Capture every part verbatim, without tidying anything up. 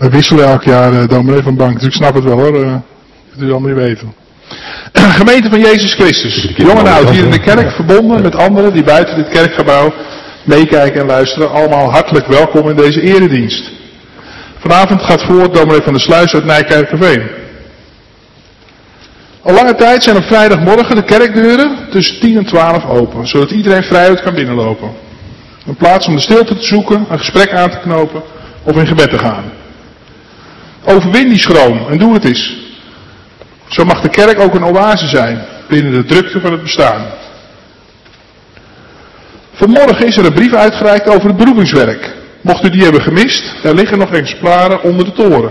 We wisselen elk jaar uh, dominee van bank, dus ik snap het wel hoor. Uh, dat u allemaal niet weten. Gemeente van Jezus Christus. Jong en oud hier in de kerk, verbonden met anderen die buiten dit kerkgebouw meekijken en luisteren. Allemaal hartelijk welkom in deze eredienst. Vanavond gaat voor dominee van der Sluis uit Nijkerkerveen. Al lange tijd zijn op vrijdagmorgen de kerkdeuren tussen tien en twaalf open, zodat iedereen vrijuit kan binnenlopen. Een plaats om de stilte te zoeken, een gesprek aan te knopen of in gebed te gaan. Overwin die schroom en doe het eens. Zo mag de kerk ook een oase zijn binnen de drukte van het bestaan. Vanmorgen is er een brief uitgereikt over het beroepingswerk. Mocht u die hebben gemist, er liggen nog exemplaren onder de toren.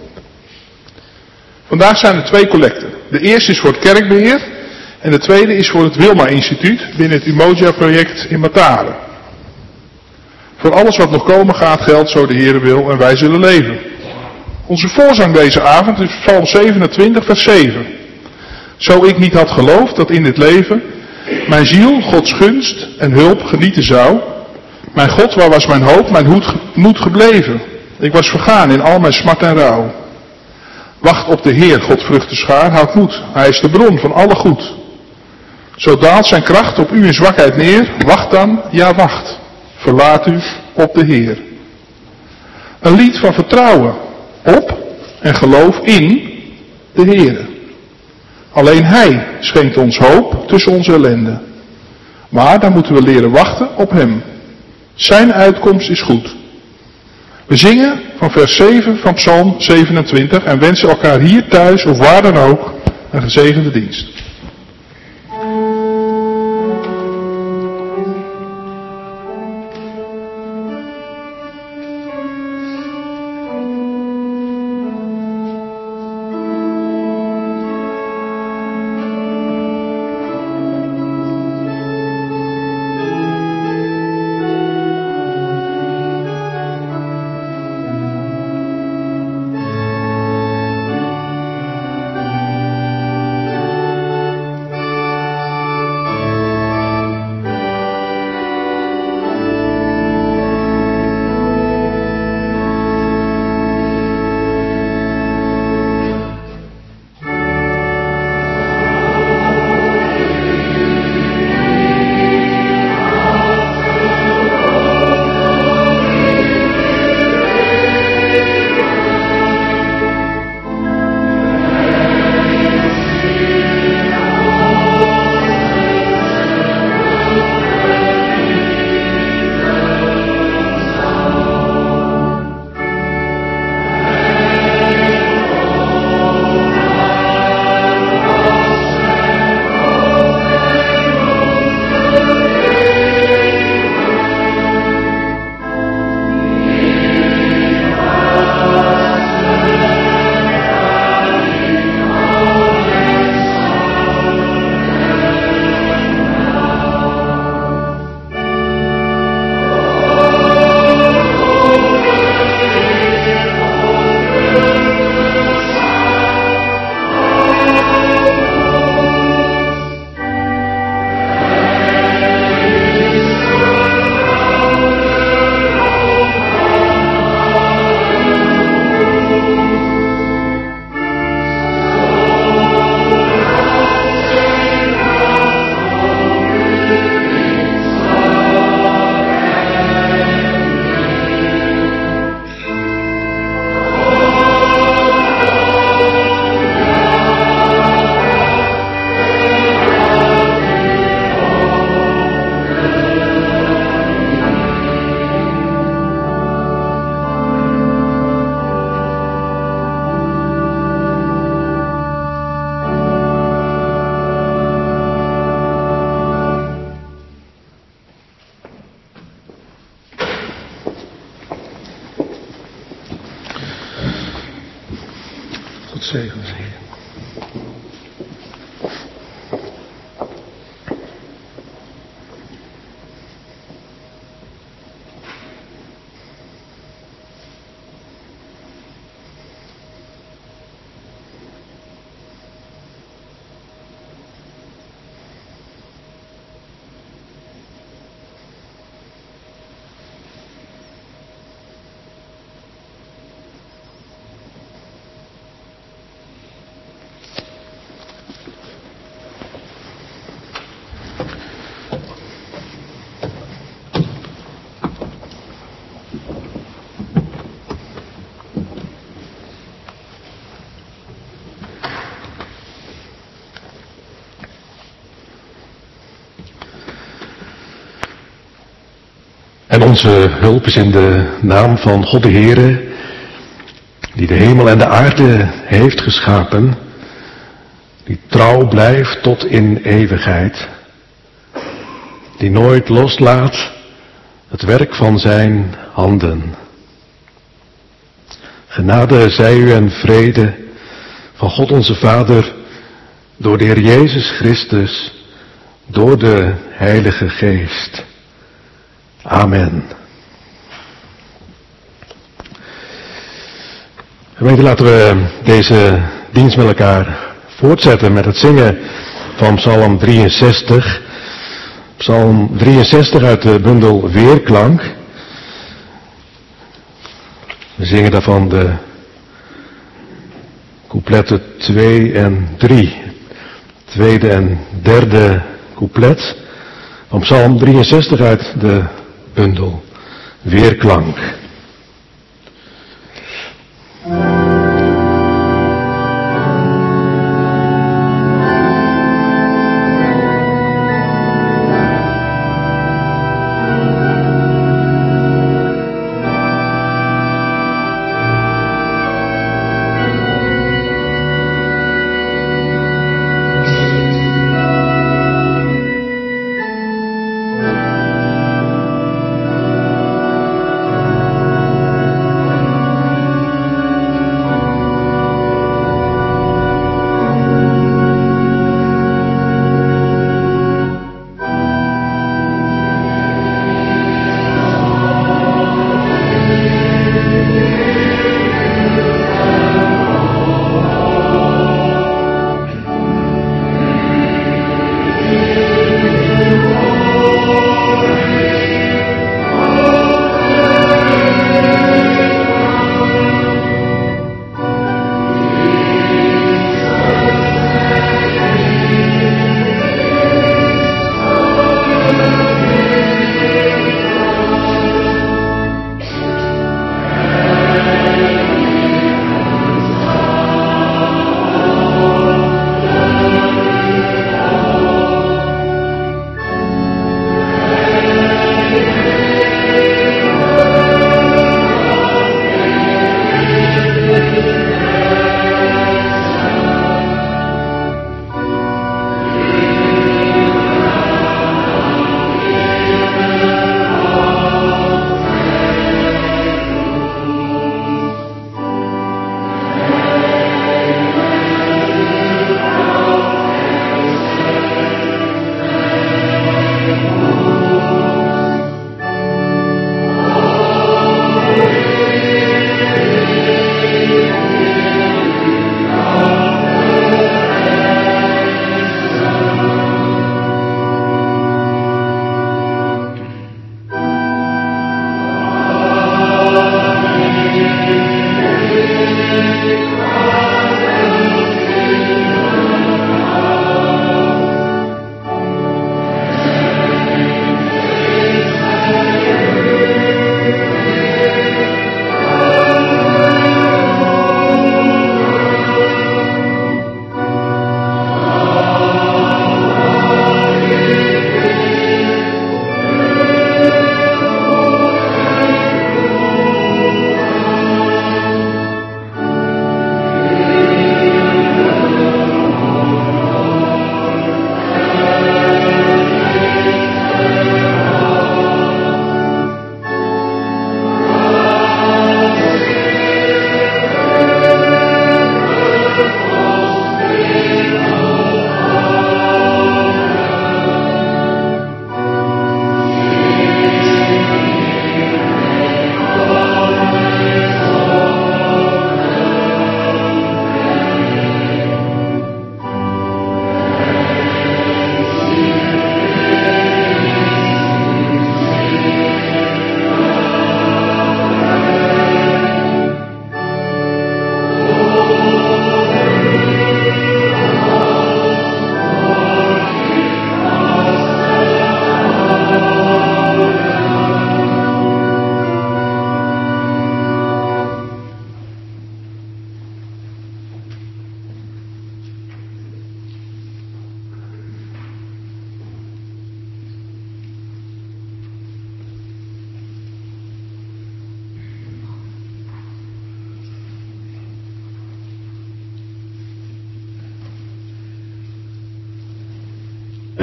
Vandaag zijn er twee collecten. De eerste is voor het kerkbeheer en de tweede is voor het Wilma Instituut binnen het Umoja-project in Mataren. Voor alles wat nog komen gaat geldt, zo de Heere wil, en wij zullen leven. Onze voorzang deze avond is Psalm zevenentwintig vers zeven. Zo ik niet had geloofd dat in dit leven mijn ziel Gods gunst en hulp genieten zou. Mijn God, waar was mijn hoop, mijn moed gebleven? Ik was vergaan in al mijn smart en rouw. Wacht op de Heer, Godvruchten schaar, houd moed. Hij is de bron van alle goed. Zo daalt zijn kracht op u in zwakheid neer. Wacht dan, ja wacht. Verlaat u op de Heer. Een lied van vertrouwen op en geloof in de Heer. Alleen Hij schenkt ons hoop tussen onze ellende. Maar dan moeten we leren wachten op Hem. Zijn uitkomst is goed. We zingen van vers zeven van Psalm zevenentwintig en wensen elkaar hier thuis of waar dan ook een gezegende dienst. En onze hulp is in de naam van God de Heere, die de hemel en de aarde heeft geschapen, die trouw blijft tot in eeuwigheid, die nooit loslaat het werk van zijn handen. Genade zij u en vrede van God onze Vader, door de Heer Jezus Christus, door de Heilige Geest. Amen. Gemeente, laten we deze dienst met elkaar voortzetten met het zingen van Psalm drieënzestig. Psalm drieënzestig uit de bundel Weerklank. We zingen daarvan de coupletten twee en drie. Tweede en derde couplet van Psalm drieënzestig uit de bundel Weerklank.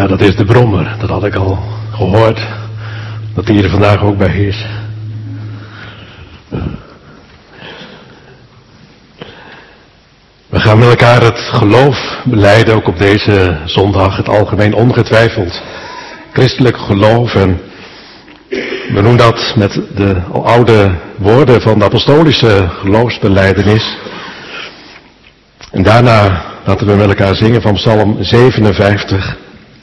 Ja, dat is de brommer. Dat had ik al gehoord. Dat die er vandaag ook bij is. We gaan met elkaar het geloof belijden, ook op deze zondag. Het algemeen ongetwijfeld christelijk geloof. En we doen dat met de oude woorden van de apostolische geloofsbelijdenis. En daarna laten we met elkaar zingen van Psalm zevenenvijftig.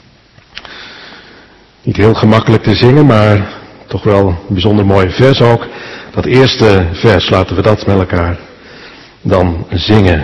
Niet heel gemakkelijk te zingen, maar toch wel een bijzonder mooi vers ook. Dat eerste vers, laten we dat met elkaar dan zingen.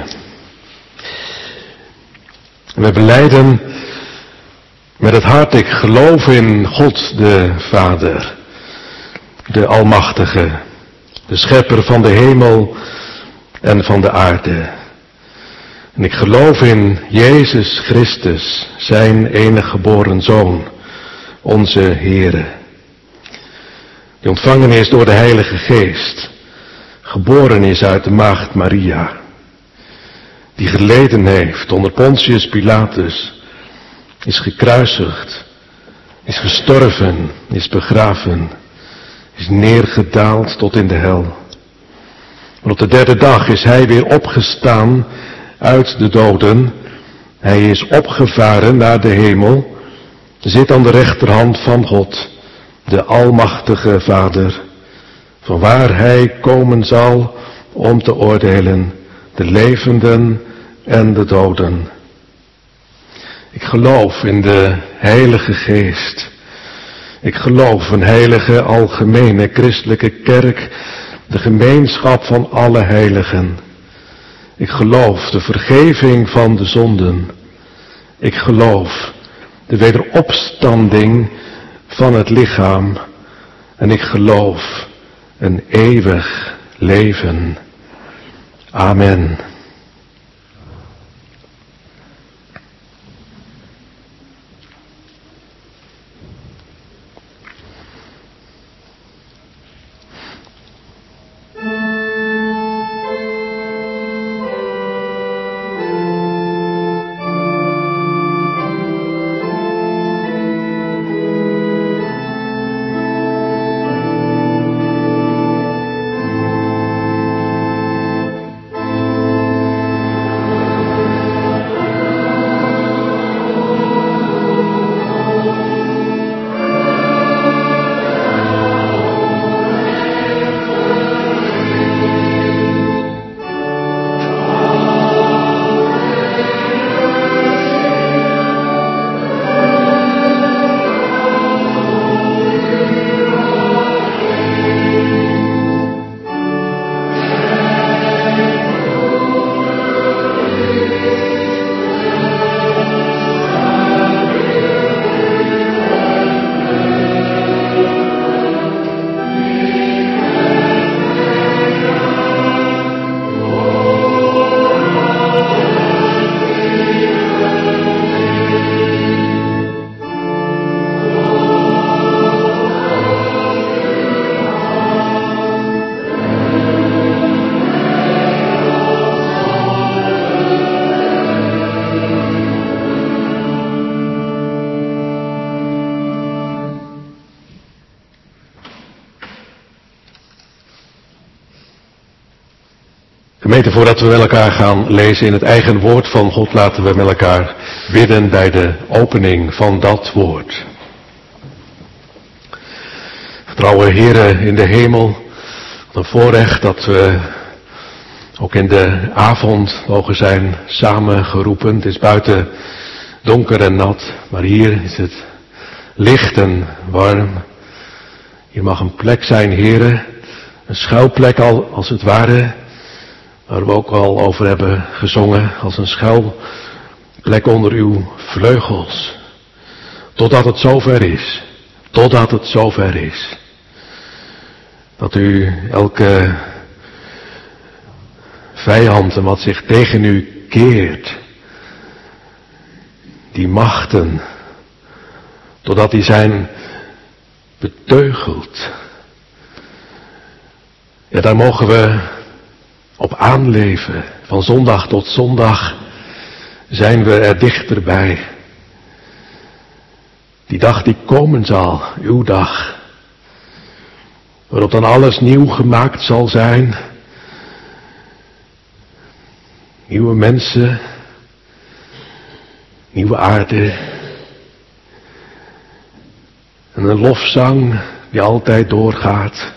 We belijden met het hart, ik geloof in God de Vader, de Almachtige, de Schepper van de hemel en van de aarde. En ik geloof in Jezus Christus, zijn enige geboren Zoon, onze Heere, die ontvangen is door de Heilige Geest, geboren is uit de maagd Maria, die geleden heeft onder Pontius Pilatus, is gekruisigd, is gestorven, is begraven, is neergedaald tot in de hel. Maar op de derde dag is hij weer opgestaan uit de doden. Hij is opgevaren naar de hemel, zit aan de rechterhand van God, de Almachtige Vader, vanwaar hij komen zal om te oordelen de levenden en de doden. Ik geloof in de Heilige Geest. Ik geloof een heilige, algemene, christelijke kerk, de gemeenschap van alle heiligen. Ik geloof de vergeving van de zonden. Ik geloof de wederopstanding van het lichaam. En ik geloof een eeuwig leven. Amen. Gemeente, voordat we met elkaar gaan lezen in het eigen woord van God, laten we met elkaar bidden bij de opening van dat woord. Getrouwe Heere in de hemel, wat een voorrecht dat we ook in de avond mogen zijn samengeroepen. Het is buiten donker en nat, maar hier is het licht en warm. Hier mag een plek zijn, Heere, een schuilplek al als het ware, waar we ook al over hebben gezongen, als een schuilplek onder uw vleugels. Totdat het zover is. Totdat het zover is. Dat u elke vijand en wat zich tegen u keert, die machten, totdat die zijn beteugeld. Ja, daar mogen we op aanleven. Van zondag tot zondag zijn we er dichterbij. Die dag die komen zal, uw dag. Waarop dan alles nieuw gemaakt zal zijn. Nieuwe mensen. Nieuwe aarde. En een lofzang die altijd doorgaat.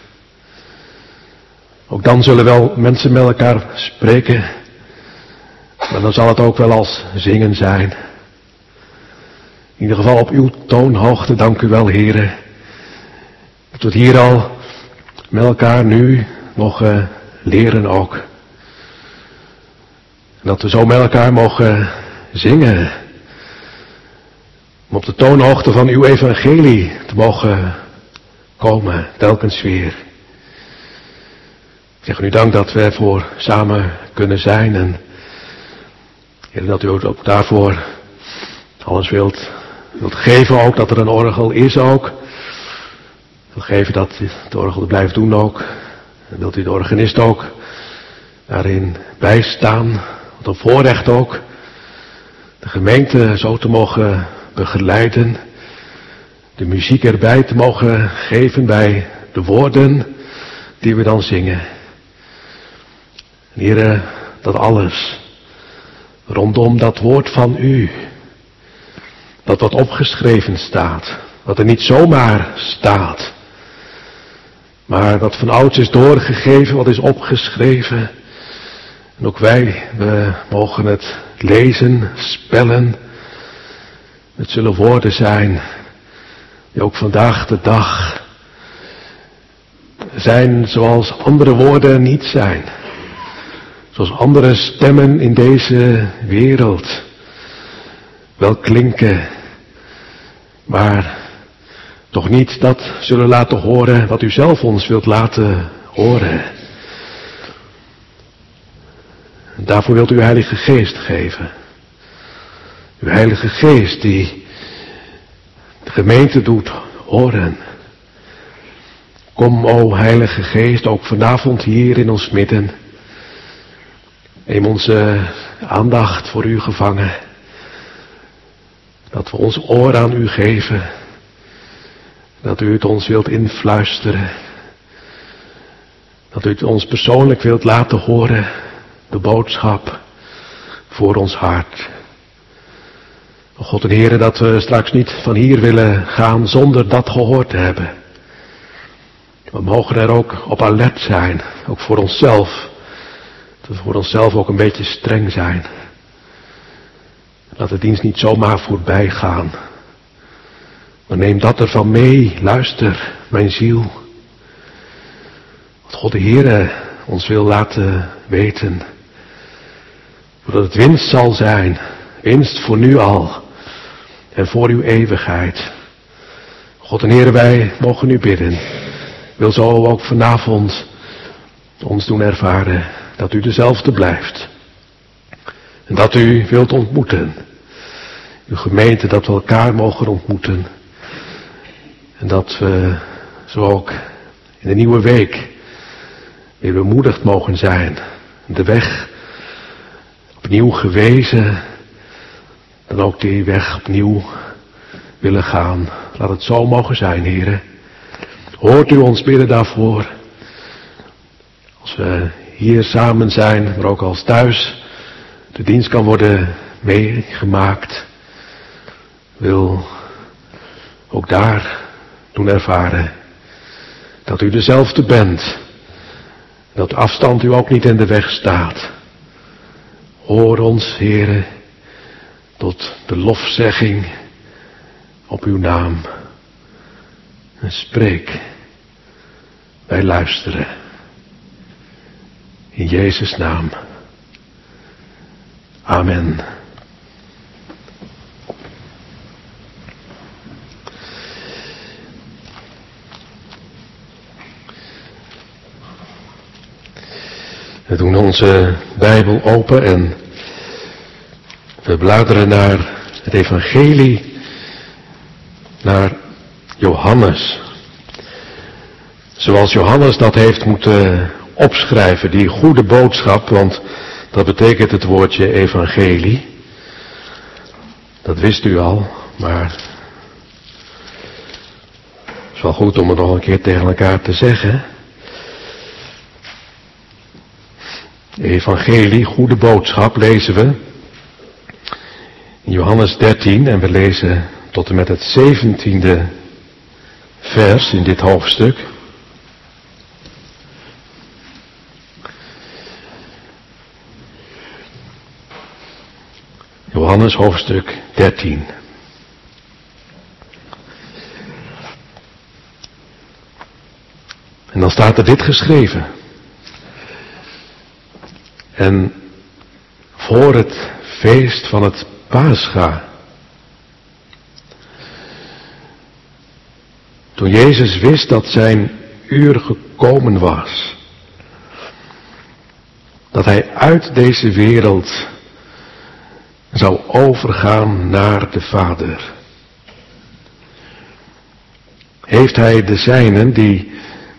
Ook dan zullen wel mensen met elkaar spreken. Maar dan zal het ook wel als zingen zijn. In ieder geval op uw toonhoogte, dank u wel, heren. Dat we het hier al met elkaar nu nog uh, leren ook. En dat we zo met elkaar mogen zingen. Om op de toonhoogte van uw evangelie te mogen komen, telkens weer. Ik zeg u dank dat we ervoor samen kunnen zijn. En Heer, dat u ook daarvoor alles wilt, wilt geven ook, dat er een orgel is ook. Wilt geven dat het orgel het blijft doen ook. En wilt u de organist ook daarin bijstaan. Wat een voorrecht ook. De gemeente zo te mogen begeleiden. De muziek erbij te mogen geven bij de woorden die we dan zingen. En Heer, dat alles rondom dat woord van u, dat wat opgeschreven staat, wat er niet zomaar staat, maar wat van ouds is doorgegeven, wat is opgeschreven. En ook wij, we mogen het lezen, spellen. Het zullen woorden zijn die ook vandaag de dag zijn zoals andere woorden niet zijn. Zoals andere stemmen in deze wereld wel klinken, maar toch niet dat zullen laten horen wat u zelf ons wilt laten horen. En daarvoor wilt u uw Heilige Geest geven. Uw Heilige Geest die de gemeente doet horen. Kom, o Heilige Geest, ook vanavond hier in ons midden. Neem onze aandacht voor u gevangen. Dat we ons oor aan u geven. Dat u het ons wilt influisteren. Dat u het ons persoonlijk wilt laten horen. De boodschap voor ons hart. O God en Heere, dat we straks niet van hier willen gaan zonder dat gehoord te hebben. We mogen er ook op alert zijn, ook voor onszelf. Dat we voor onszelf ook een beetje streng zijn. Laat de dienst niet zomaar voorbij gaan. Maar neem dat ervan mee, luister, mijn ziel. Wat God de Heere ons wil laten weten. Zodat het winst zal zijn, winst voor nu al en voor uw eeuwigheid. God en Heere, wij mogen u bidden. Wil zo ook vanavond ons doen ervaren dat u dezelfde blijft. En dat u wilt ontmoeten. Uw gemeente, dat we elkaar mogen ontmoeten. En dat we zo ook in de nieuwe week weer bemoedigd mogen zijn. De weg opnieuw gewezen. Dan ook die weg opnieuw willen gaan. Laat het zo mogen zijn, heren. Hoort u ons bidden daarvoor. Als we hier samen zijn, maar ook als thuis de dienst kan worden meegemaakt. Wil ook daar doen ervaren dat u dezelfde bent. Dat afstand u ook niet in de weg staat. Hoor ons, heren, tot de lofzegging op uw naam. En spreek, wij luisteren. In Jezus' naam. Amen. We doen onze Bijbel open en we bladeren naar het evangelie, naar Johannes. Zoals Johannes dat heeft moeten opschrijven, die goede boodschap, want dat betekent het woordje evangelie. Dat wist u al, maar is wel goed om het nog een keer tegen elkaar te zeggen. Evangelie, goede boodschap, lezen we in Johannes dertien en we lezen tot en met het zeventiende vers in dit hoofdstuk. Johannes hoofdstuk dertien. En dan staat er dit geschreven. En voor het feest van het Pascha, toen Jezus wist dat zijn uur gekomen was, dat hij uit deze wereld zou overgaan naar de Vader, heeft hij de zijnen die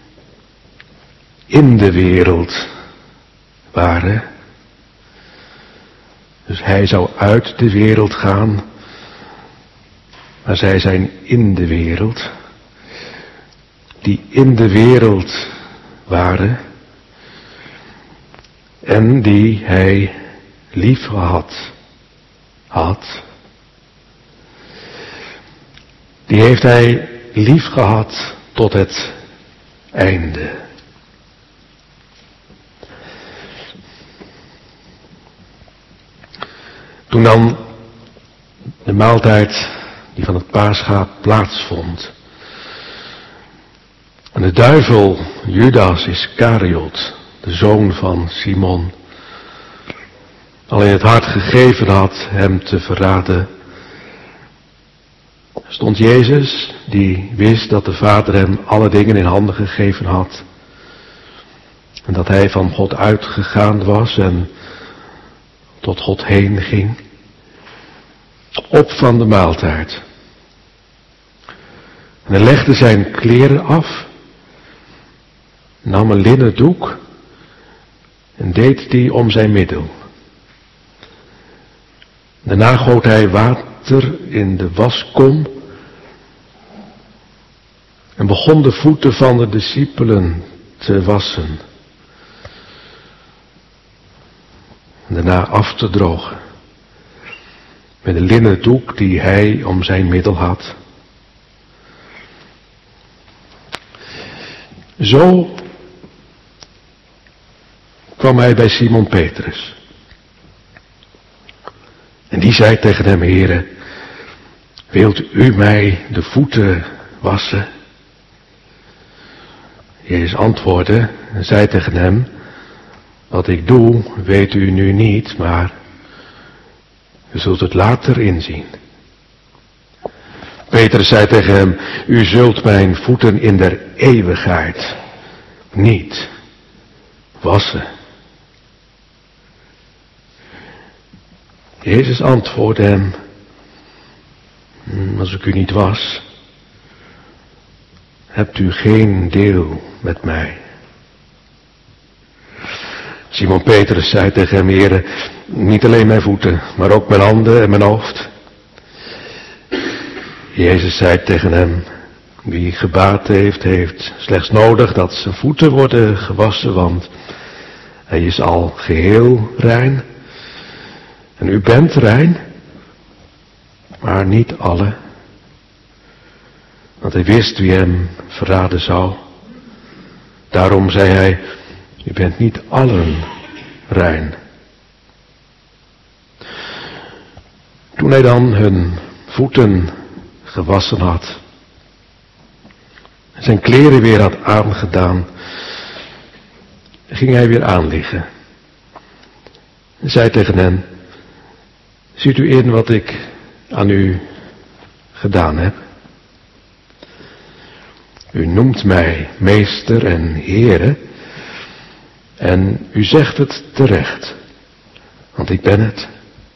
in de wereld waren, dus hij zou uit de wereld gaan, maar zij zijn in de wereld, die in de wereld waren en die hij lief gehad had, die heeft hij lief gehad tot het einde. Toen dan de maaltijd die van het Pascha plaatsvond, en de duivel Judas Iscariot, de zoon van Simon, al in het hart gegeven had hem te verraden, stond Jezus, die wist dat de Vader hem alle dingen in handen gegeven had, en dat hij van God uitgegaan was en tot God heen ging, op van de maaltijd. En hij legde zijn kleren af, nam een linnen doek en deed die om zijn middel. Daarna goot hij water in de waskom en begon de voeten van de discipelen te wassen. En daarna af te drogen met een linnen doek die hij om zijn middel had. Zo kwam hij bij Simon Petrus. En die zei tegen hem: Heere, wilt u mij de voeten wassen? Jezus antwoordde en zei tegen hem: wat ik doe, weet u nu niet, maar u zult het later inzien. Petrus zei tegen hem: u zult mijn voeten in der eeuwigheid niet wassen. Jezus antwoordde hem: als ik u niet was, hebt u geen deel met mij. Simon Petrus zei tegen hem: Heere, niet alleen mijn voeten, maar ook mijn handen en mijn hoofd. Jezus zei tegen hem: wie gebaat heeft, heeft slechts nodig dat zijn voeten worden gewassen, want hij is al geheel rein. En u bent rein, maar niet alle. Want hij wist wie hem verraden zou. Daarom zei hij: u bent niet allen rein. Toen hij dan hun voeten gewassen had, en zijn kleren weer had aangedaan, ging hij weer aanliggen. En zei tegen hen: ziet u in wat ik aan u gedaan heb? U noemt mij meester en Heere, en u zegt het terecht, want ik ben het.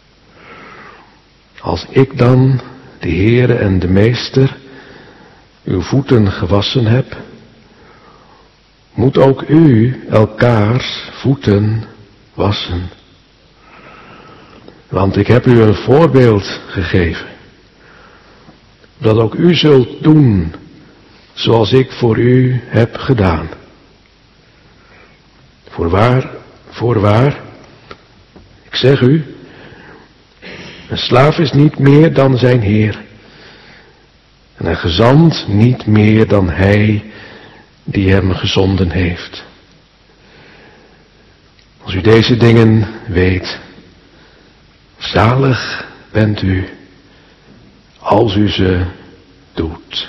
Als ik dan, de Heere en de Meester, uw voeten gewassen heb, moet ook u elkaars voeten wassen. Want ik heb u een voorbeeld gegeven, dat ook u zult doen zoals ik voor u heb gedaan. Voorwaar, voorwaar, ik zeg u, een slaaf is niet meer dan zijn heer, en een gezant niet meer dan hij die hem gezonden heeft. Als u deze dingen weet, zalig bent u als u ze doet.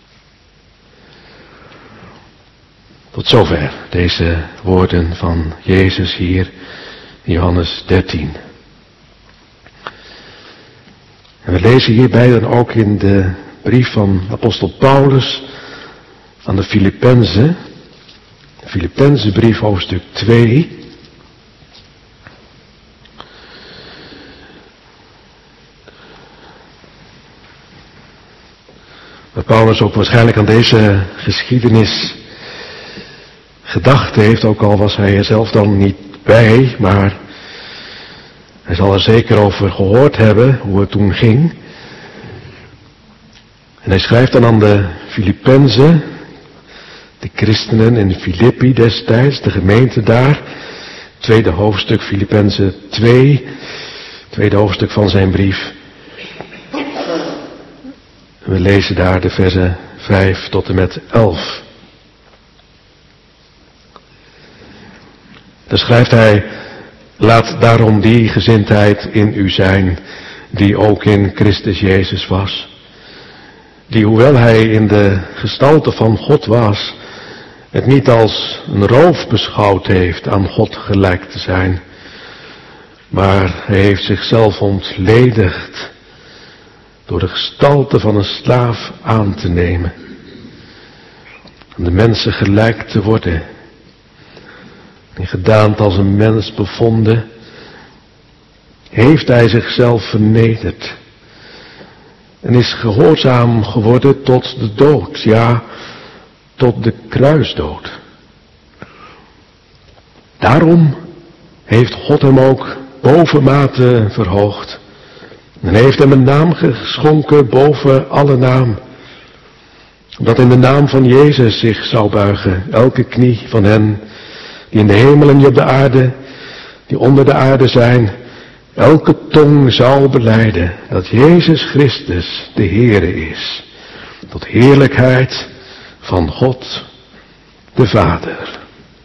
Tot zover deze woorden van Jezus hier in Johannes dertien. En we lezen hierbij dan ook in de brief van apostel Paulus aan de Filippenzen, de Filippenzenbrief hoofdstuk twee. Waar Paulus ook waarschijnlijk aan deze geschiedenis gedacht heeft, ook al was hij er zelf dan niet bij, maar hij zal er zeker over gehoord hebben hoe het toen ging. En hij schrijft dan aan de Filippenzen, de christenen in Filippi destijds, de gemeente daar, tweede hoofdstuk Filippenzen twee, tweede hoofdstuk van zijn brief. We lezen daar de versen vijf tot en met elf. Daar schrijft hij: laat daarom die gezindheid in u zijn, die ook in Christus Jezus was. Die, hoewel hij in de gestalte van God was, het niet als een roof beschouwd heeft aan God gelijk te zijn. Maar hij heeft zichzelf ontledigd door de gestalte van een slaaf aan te nemen. Aan de mensen gelijk te worden. En gedaante als een mens bevonden, heeft hij zichzelf vernederd. En is gehoorzaam geworden tot de dood, ja, tot de kruisdood. Daarom heeft God hem ook bovenmate verhoogd. En heeft hem een naam geschonken boven alle naam. Omdat in de naam van Jezus zich zou buigen elke knie van hen die in de hemel en die op de aarde, die onder de aarde zijn, elke tong zou belijden dat Jezus Christus de Heere is, tot heerlijkheid van God de Vader.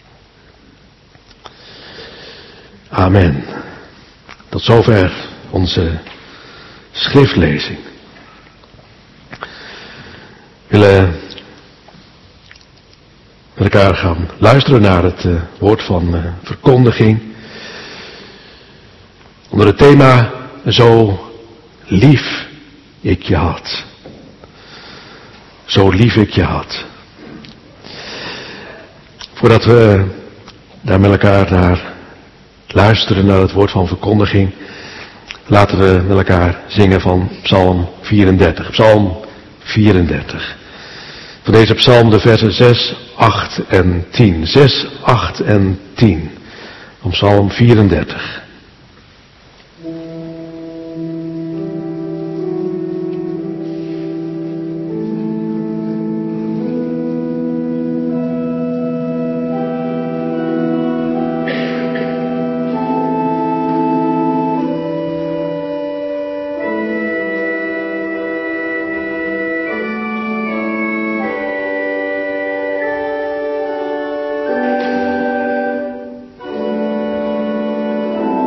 Amen. Tot zover onze schriftlezing. We willen met elkaar gaan luisteren naar het uh, woord van uh, verkondiging. Onder het thema: zo lief ik je had. Zo lief ik je had. Voordat we daar met elkaar naar luisteren naar het woord van verkondiging, laten we met elkaar zingen van Psalm vierendertig. Psalm vierendertig. Van deze psalm de versen zes, acht en tien. zes, acht en tien. Van Psalm vierendertig. Thank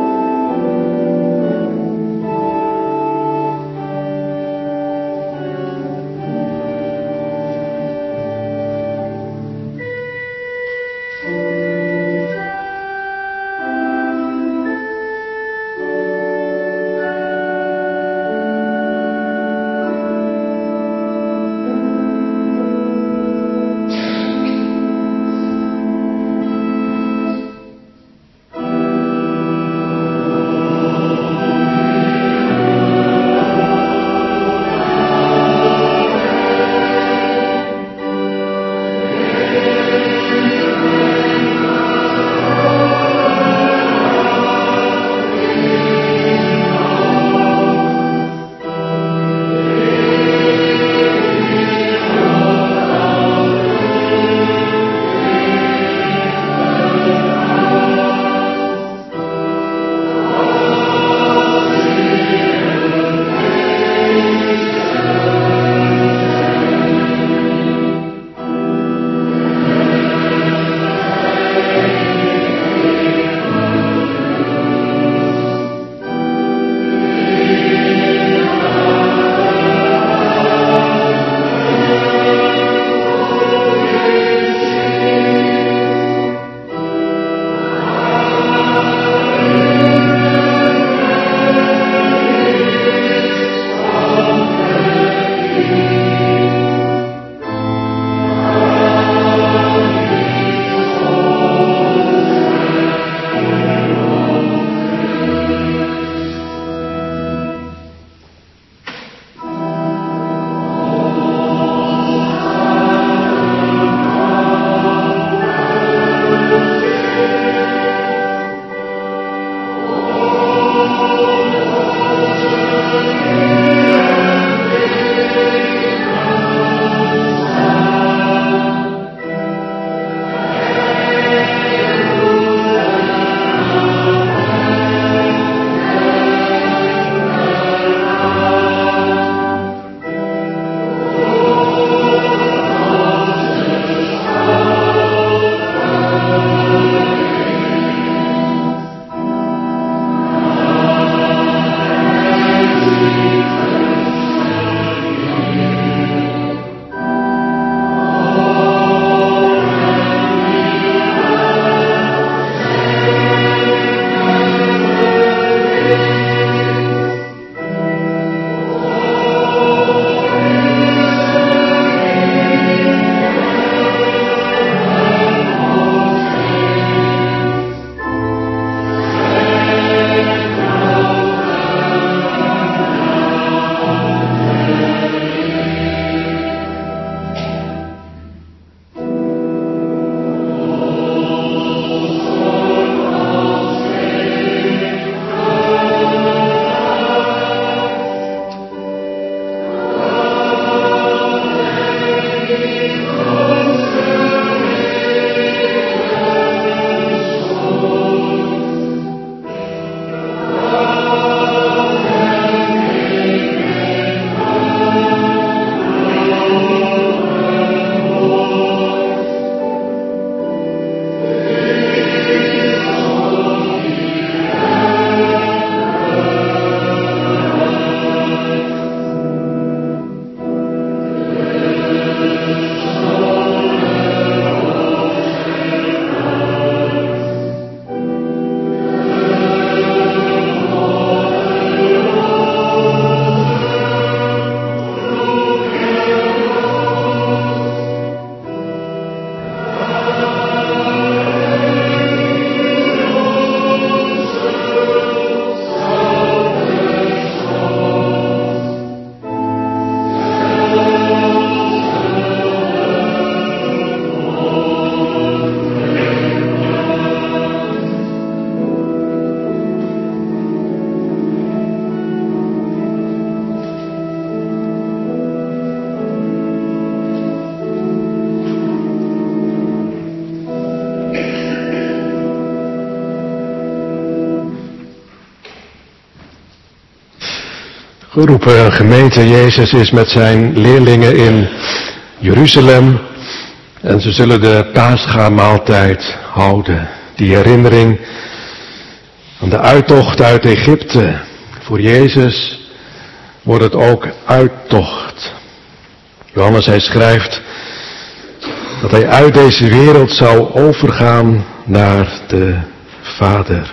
geroepen gemeente. Jezus is met zijn leerlingen in Jeruzalem en ze zullen de Pascha-maaltijd houden. Die herinnering aan de uittocht uit Egypte. Voor Jezus wordt het ook uittocht. Johannes, hij schrijft dat hij uit deze wereld zou overgaan naar de Vader.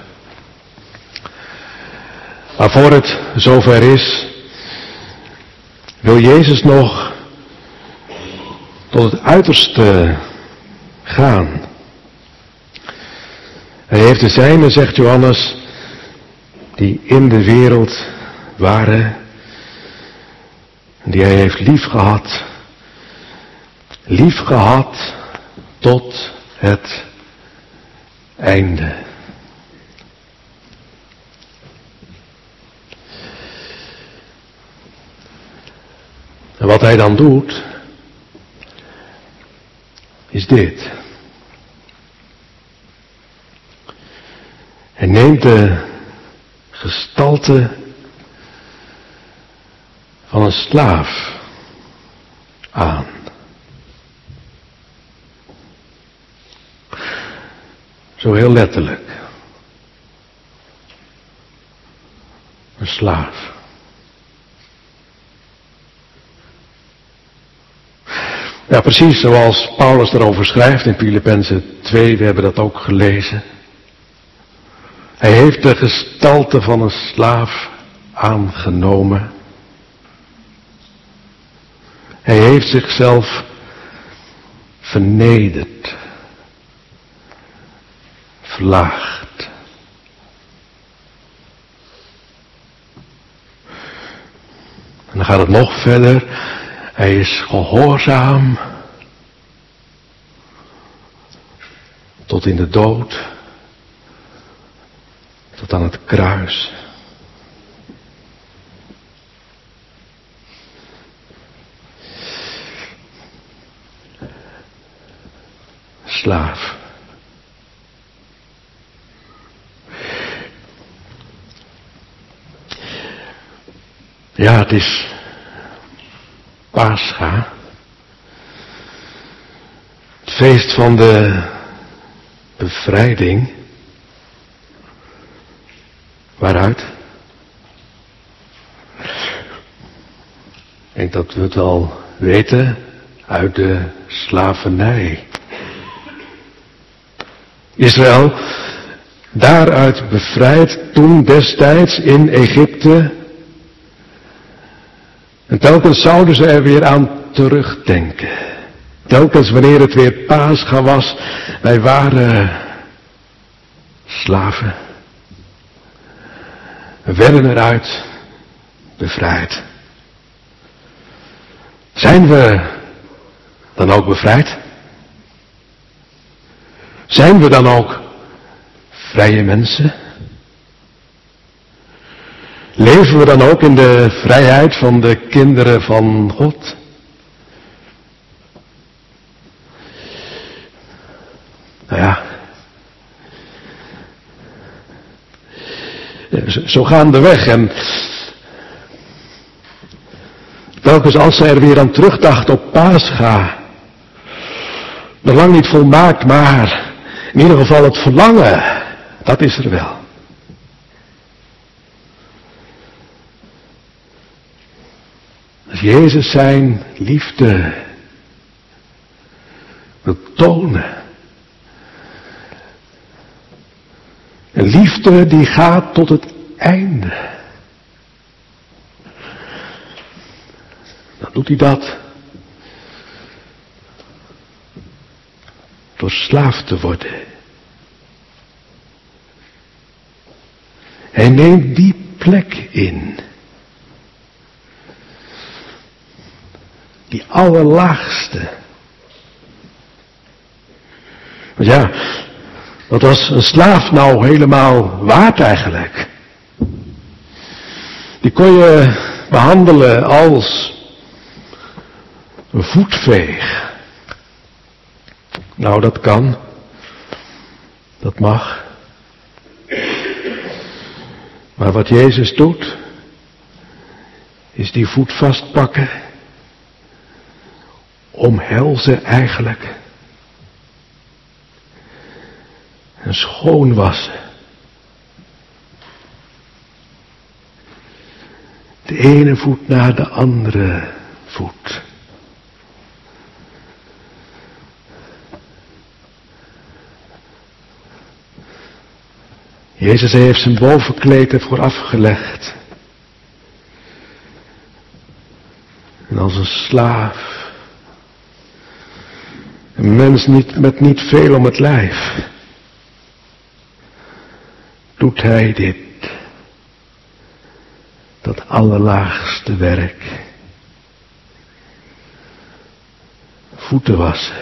Maar voor het zover is, wil Jezus nog tot het uiterste gaan. Hij heeft de zijnen, zegt Johannes, die in de wereld waren, die hij heeft liefgehad, liefgehad tot het einde. En wat hij dan doet, is dit. Hij neemt de gestalte van een slaaf aan. Zo heel letterlijk. Een slaaf. Ja, precies zoals Paulus erover schrijft in Filippenzen twee, we hebben dat ook gelezen. Hij heeft de gestalte van een slaaf aangenomen. Hij heeft zichzelf vernederd, verlaagd. En dan gaat het nog verder. Hij is gehoorzaam tot in de dood, tot aan het kruis. Slaaf. Ja, het is Pascha. Het feest van de bevrijding. Waaruit? Ik denk dat we het al weten. Uit de slavernij. Israël, daaruit bevrijd toen destijds in Egypte. En telkens zouden ze er weer aan terugdenken. Telkens wanneer het weer Pascha was, wij waren slaven. We werden eruit bevrijd. Zijn we dan ook bevrijd? Zijn we dan ook vrije mensen? Leven we dan ook in de vrijheid van de kinderen van God? Nou ja, zo gaan de weg en telkens als ze er weer aan terugdacht op Pascha, nog lang niet volmaakt, maar in ieder geval het verlangen, dat is er wel. Als Jezus zijn liefde wil tonen. Een liefde die gaat tot het einde. Dan doet hij dat door slaaf te worden. Hij neemt die plek in. Die allerlaagste. Want ja, wat was een slaaf nou helemaal waard eigenlijk? Die kon je behandelen als een voetveeg. Nou, dat kan. Dat mag. Maar wat Jezus doet, is die voet vastpakken, omhelzen eigenlijk. En schoonwassen. De ene voet na de andere voet. Jezus heeft zijn bovenkleed ervoor afgelegd. En als een slaaf. Een mens niet, met niet veel om het lijf. Doet hij dit. Dat allerlaagste werk. Voeten wassen.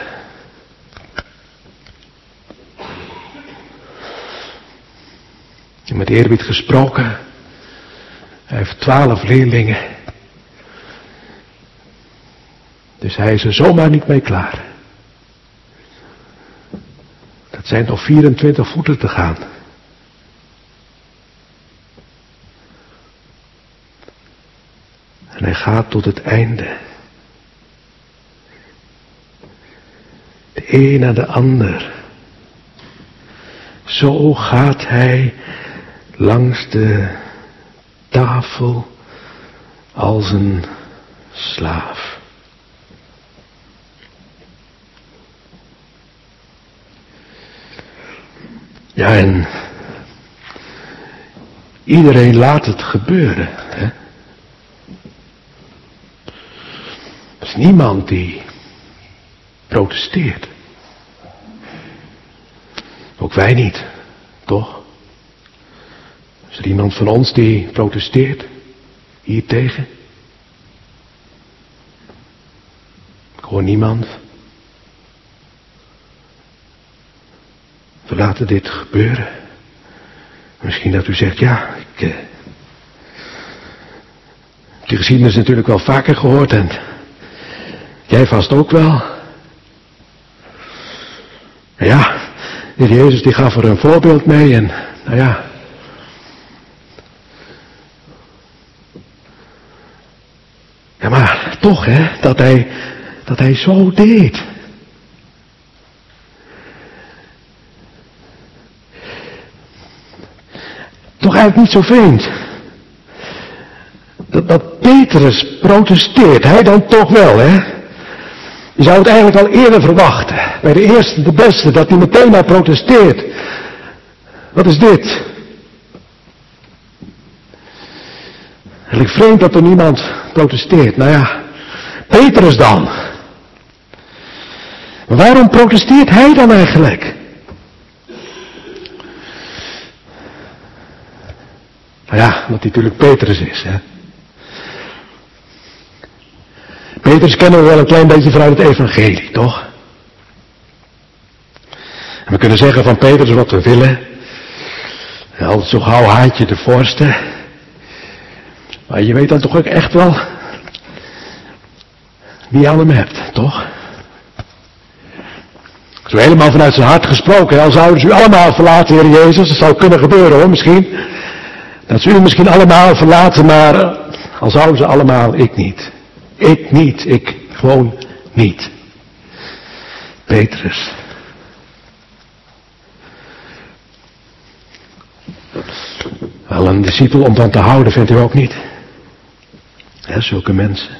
En met eerbied gesproken. Hij heeft twaalf leerlingen. Dus hij is er zomaar niet mee klaar. Dat zijn nog vierentwintig voeten te gaan. En hij gaat tot het einde. De een na de ander. Zo gaat hij langs de tafel als een slaaf. Ja, en iedereen laat het gebeuren. Hè? Er is niemand die protesteert. Ook wij niet, toch? Is er iemand van ons die protesteert hiertegen? Ik hoor niemand. We laten dit gebeuren. Misschien dat u zegt, ja, ik eh, heb die geschiedenis natuurlijk wel vaker gehoord en jij vast ook wel. Ja, de Heer Jezus die gaf er een voorbeeld mee en nou ja. Ja, maar toch hè, dat hij, dat hij zo deed. Toch eigenlijk niet zo vreemd. Dat, dat Petrus protesteert, hij dan toch wel hè. Je zou het eigenlijk al eerder verwachten. Bij de eerste, de beste, dat hij meteen maar protesteert. Wat is dit? Eigenlijk vreemd dat er niemand protesteert. Nou ja, Petrus dan. Maar waarom protesteert hij dan eigenlijk? Nou ja, omdat hij natuurlijk Petrus is, hè. Petrus kennen we wel een klein beetje vanuit het evangelie, toch? En we kunnen zeggen van Petrus wat we willen. Altijd zo gauw haantje de voorste. Maar je weet dan toch ook echt wel wie je aan hem hebt, toch? Zo helemaal vanuit zijn hart gesproken. Al zouden ze u allemaal verlaten, Heer Jezus. Dat zou kunnen gebeuren hoor, misschien. Dat ze u misschien allemaal verlaten, maar al zouden ze allemaal, ik niet. Ik niet, ik gewoon niet. Petrus. Wel een discipel om van te houden, vindt u ook niet? He, zulke mensen.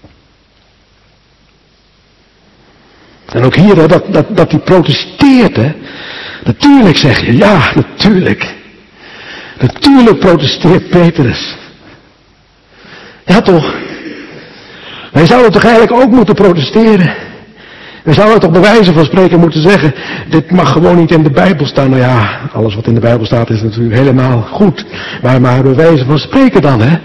En ook hier, hè, dat, dat, dat hij protesteert, hè. Natuurlijk zeg je, ja, natuurlijk. Natuurlijk protesteert Petrus. Ja toch? Wij zouden toch eigenlijk ook moeten protesteren. Wij zouden toch bij wijze van spreken moeten zeggen, dit mag gewoon niet in de Bijbel staan. Nou ja, alles wat in de Bijbel staat is natuurlijk helemaal goed. Maar, maar bij wijze van spreken dan, hè.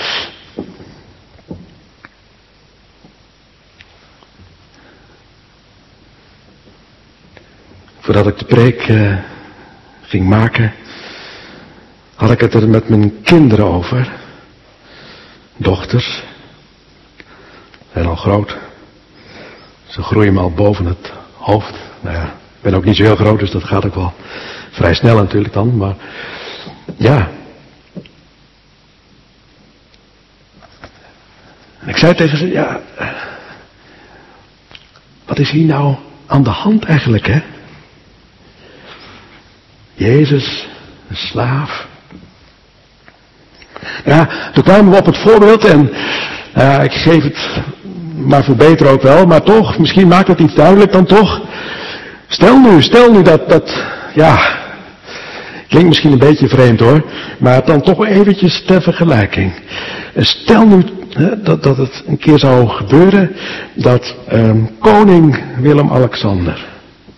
Voordat ik de preek uh, ging maken, had ik het er met mijn kinderen over. Dochters. Zijn al groot. Ze groeien me al boven het hoofd. Nou ja, ik ben ook niet zo heel groot, dus dat gaat ook wel vrij snel natuurlijk dan. Maar ja. En ik zei tegen ze, ja, wat is hier nou aan de hand eigenlijk, hè? Jezus, een slaaf. Ja, toen kwamen we op het voorbeeld en uh, ik geef het maar verbeter ook wel, maar toch, misschien maakt het iets duidelijk dan toch. Stel nu, stel nu dat, dat, ja, klinkt misschien een beetje vreemd hoor, maar dan toch eventjes ter vergelijking. Stel nu hè, dat, dat het een keer zou gebeuren dat um, koning Willem-Alexander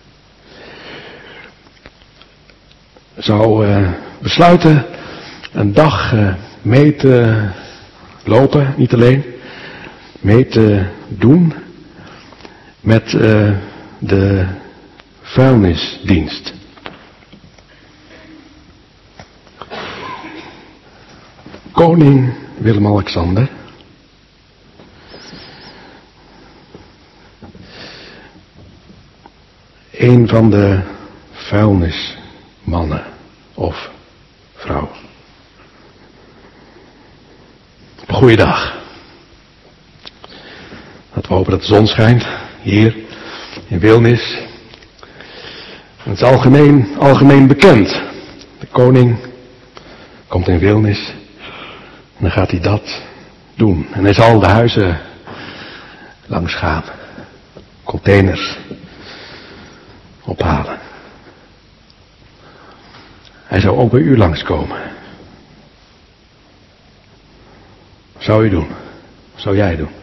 zou uh, besluiten een dag uh, mee te lopen, niet alleen, mee te doen met uh, de vuilnisdienst. Koning Willem-Alexander een van de vuilnismannen of vrouw. Goeiedag. Laten we hopen dat de zon schijnt hier in Wilnis. Het is algemeen, algemeen bekend. De koning komt in Wilnis en dan gaat hij dat doen. En hij zal de huizen langs gaan. Containers ophalen. Hij zou ook bij u langskomen. Wat zou u doen? Wat zou jij doen?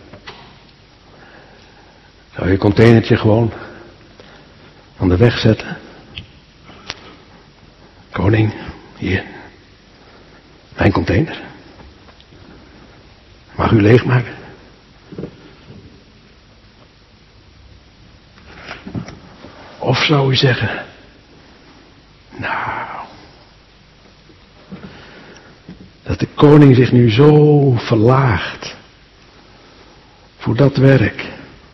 Zou je een containertje gewoon aan de weg zetten? Koning, hier. Mijn container. Mag u leegmaken? Of zou u zeggen, nou, dat de koning zich nu zo verlaagt voor dat werk.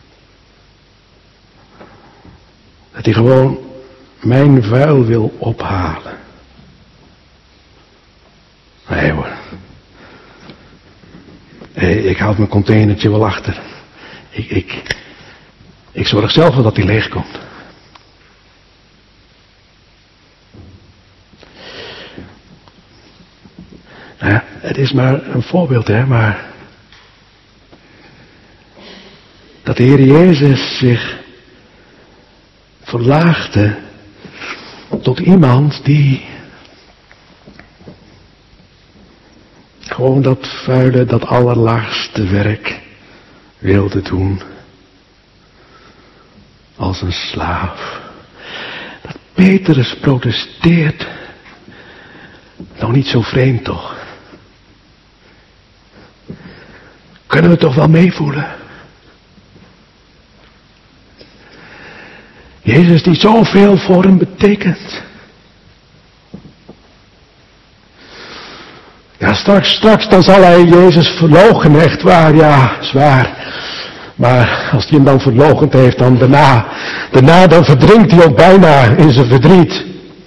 Dat hij gewoon mijn vuil wil ophalen. Nee hoor. Nee, ik houd mijn containertje wel achter. Ik, ik, ik zorg zelf wel dat hij leeg komt. Nou ja, het is maar een voorbeeld, hè, maar dat de Heer Jezus zich verlaagde tot iemand die gewoon dat vuile, dat allerlaagste werk wilde doen als een slaaf. Dat Petrus protesteert, nou niet zo vreemd toch? Kunnen we toch wel meevoelen? Jezus die zoveel voor hem betekent. Ja, straks, straks dan zal hij Jezus verloochenen, echt waar, ja, zwaar. Maar als hij hem dan verloochend heeft, dan daarna, daarna dan verdrinkt hij ook bijna in zijn verdriet.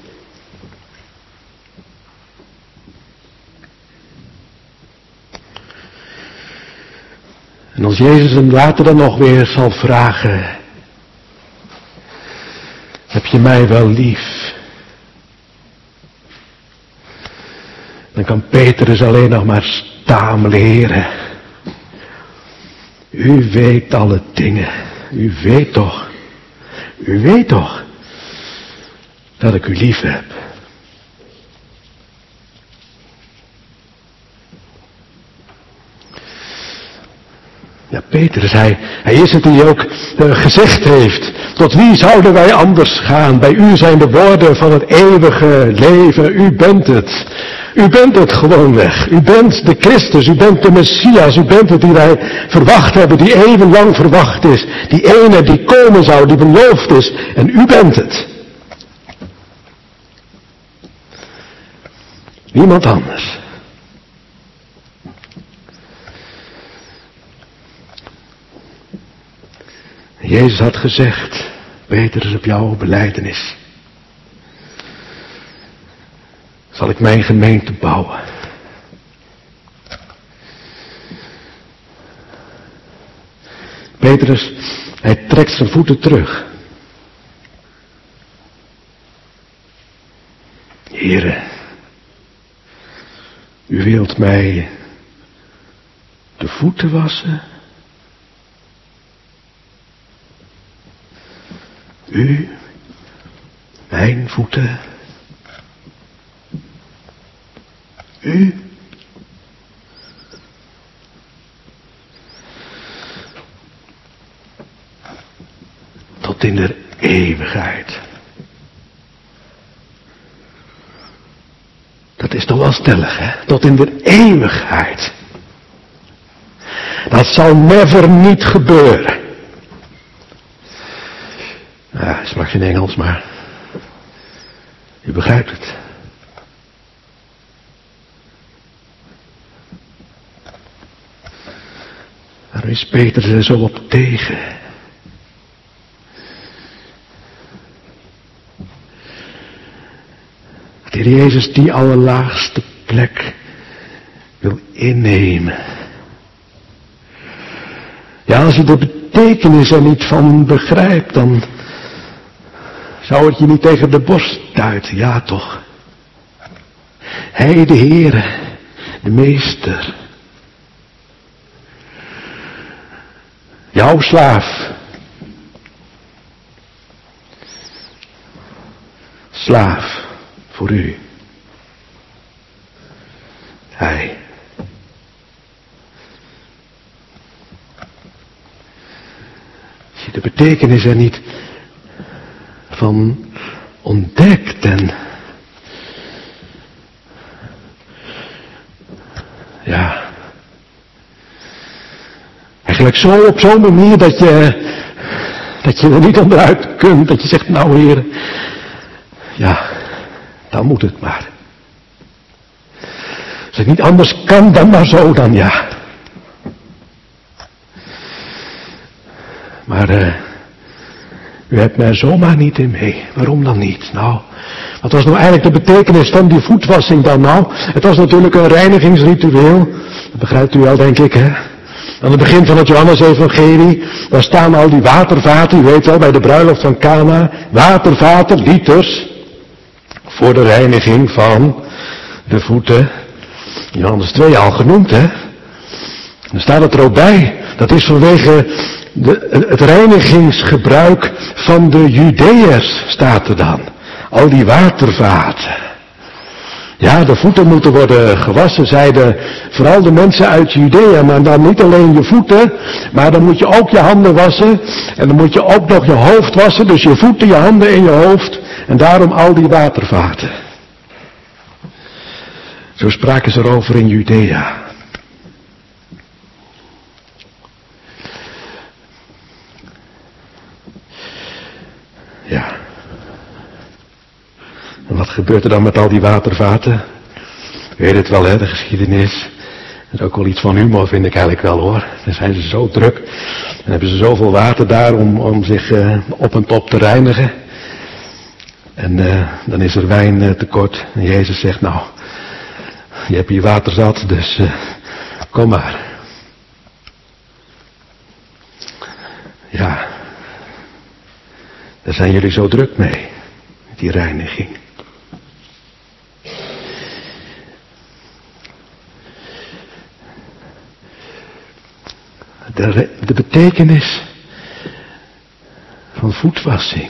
En als Jezus hem later dan nog weer zal vragen, heb je mij wel lief? Dan kan Petrus alleen nog maar stamelen, Heere. U weet alle dingen. U weet toch. U weet toch dat ik u lief heb. Ja, Petrus, hij, hij is het die ook uh, gezegd heeft. Tot wie zouden wij anders gaan? Bij u zijn de woorden van het eeuwige leven. U bent het. U bent het gewoonweg. U bent de Christus. U bent de Messias. U bent het die wij verwacht hebben. Die eeuwenlang verwacht is. Die ene die komen zou. Die beloofd is. En u bent het. Niemand anders. Jezus had gezegd, Petrus, op jouw belijdenis zal ik mijn gemeente bouwen. Petrus, hij trekt zijn voeten terug. Heere, u wilt mij de voeten wassen? U, mijn voeten? U? Tot in de eeuwigheid. Dat is toch wel stellig, hè? Tot in de eeuwigheid. Dat zal never niet gebeuren. Ja, ik sprak geen Engels, maar u begrijpt het. Daar is Petrus er zo op tegen. Dat de Heer Jezus die allerlaagste plek wil innemen. Ja, als je de betekenis er niet van begrijpt, dan zou het je niet tegen de borst stuiten, ja toch? Hij, de Heere, de Meester. Jouw slaaf. Slaaf voor u. Hij. Als je de betekenis er niet van ontdekt en ja, eigenlijk zo op zo'n manier dat je dat je er niet onderuit kunt, dat je zegt, nou Heer, ja, dan moet het maar. Als het niet anders kan, dan maar zo dan, ja. Maar uh, u hebt mij zomaar niet in mee. Waarom dan niet? Nou, wat was nou eigenlijk de betekenis van die voetwassing dan nou? Het was natuurlijk een reinigingsritueel. Dat begrijpt u wel, denk ik, hè? Aan het begin van het Johannes-evangelie, daar staan al die watervaten, u weet wel, bij de bruiloft van Cana. Watervaten, liters, voor de reiniging van de voeten. Johannes twee al genoemd, hè? Dan staat het er ook bij. Dat is vanwege de, het reinigingsgebruik van de Judeërs, staat er dan. Al die watervaten. Ja, de voeten moeten worden gewassen, zeiden vooral de mensen uit Judea. Maar dan niet alleen je voeten, maar dan moet je ook je handen wassen. En dan moet je ook nog je hoofd wassen. Dus je voeten, je handen en je hoofd. En daarom al die watervaten. Zo spraken ze erover in Judea. Ja. En wat gebeurt er dan met al die watervaten? U weet het wel, hè, de geschiedenis. Dat is ook wel iets van humor, vind ik eigenlijk wel, hoor. Dan zijn ze zo druk. En hebben ze zoveel water daar om, om zich uh, op en top te reinigen. En uh, dan is er wijn uh, tekort. En Jezus zegt, nou, je hebt hier water zat, dus uh, kom maar. Ja, daar zijn jullie zo druk mee, met die reiniging. De, de betekenis van voetwassing.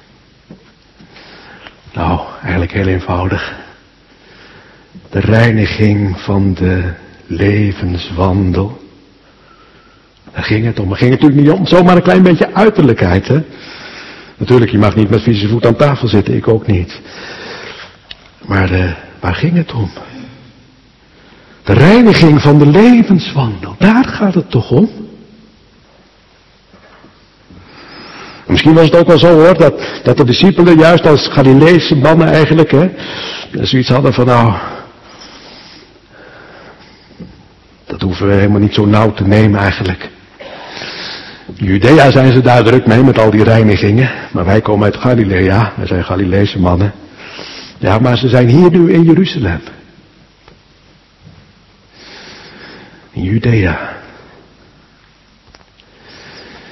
Nou, eigenlijk heel eenvoudig. De reiniging van de levenswandel. Daar ging het om. Het ging natuurlijk niet om zomaar een klein beetje uiterlijkheid, hè. Natuurlijk, je mag niet met vieze voet aan tafel zitten, ik ook niet. Maar uh, waar ging het om? De reiniging van de levenswandel, daar gaat het toch om? Misschien was het ook wel zo, hoor, dat, dat de discipelen juist als Galileese mannen eigenlijk, hè, zoiets hadden van, nou, dat hoeven we helemaal niet zo nauw te nemen eigenlijk. In Judea zijn ze daar druk mee met al die reinigingen, maar wij komen uit Galilea, wij zijn Galileese mannen. Ja, maar ze zijn hier nu in Jeruzalem. In Judea.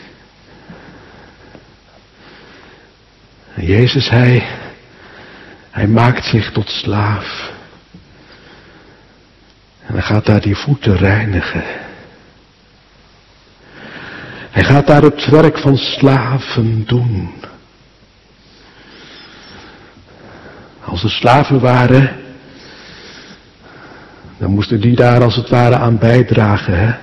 En Jezus, hij, hij maakt zich tot slaaf. En hij gaat daar die voeten reinigen. Hij gaat daar het werk van slaven doen. Als er slaven waren, dan moesten die daar als het ware aan bijdragen, hè?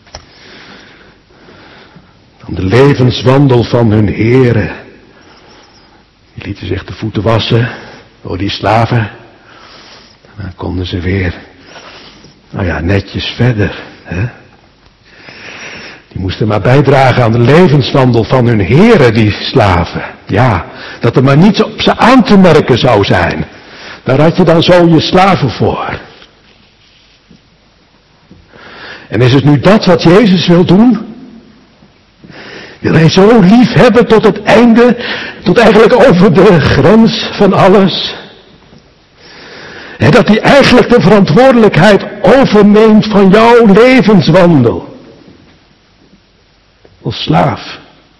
Aan de levenswandel van hun heren. Die lieten zich de voeten wassen door die slaven. En dan konden ze weer, nou ja, netjes verder, hè? Die moesten maar bijdragen aan de levenswandel van hun heren, die slaven. Ja, dat er maar niets op ze aan te merken zou zijn. Daar had je dan zo je slaven voor. En is het nu dat wat Jezus wil doen? Wil hij zo lief hebben tot het einde, tot eigenlijk over de grens van alles? En dat hij eigenlijk de verantwoordelijkheid overneemt van jouw levenswandel. Als slaaf.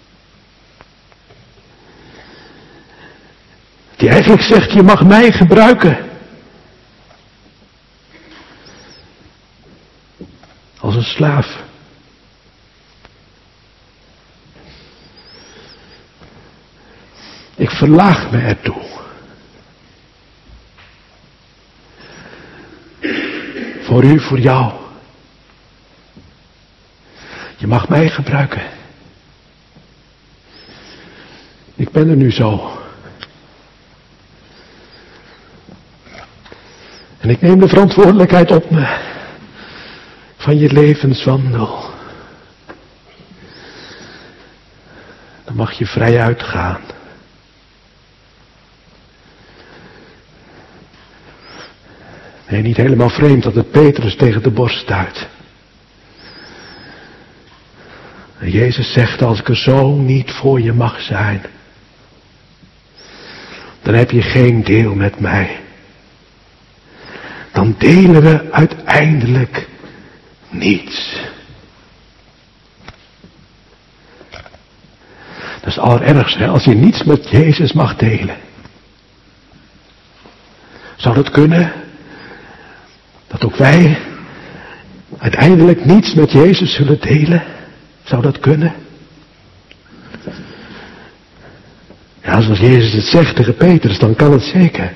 Die eigenlijk zegt, je mag mij gebruiken. Als een slaaf. Ik verlaag me ertoe. Voor u, voor jou. Je mag mij gebruiken. Ik ben er nu zo. En ik neem de verantwoordelijkheid op me. Van je levenswandel. Dan mag je vrij uitgaan. Nee, niet helemaal vreemd dat het Petrus tegen de borst stuit. En Jezus zegt, als ik er zo niet voor je mag zijn, dan heb je geen deel met mij. Dan delen we uiteindelijk niets. Dat is het allerergste, hè? Als je niets met Jezus mag delen. Zou dat kunnen? Dat ook wij uiteindelijk niets met Jezus zullen delen? Zou dat kunnen? Ja, zoals Jezus het zegt tegen Petrus, dan kan het zeker.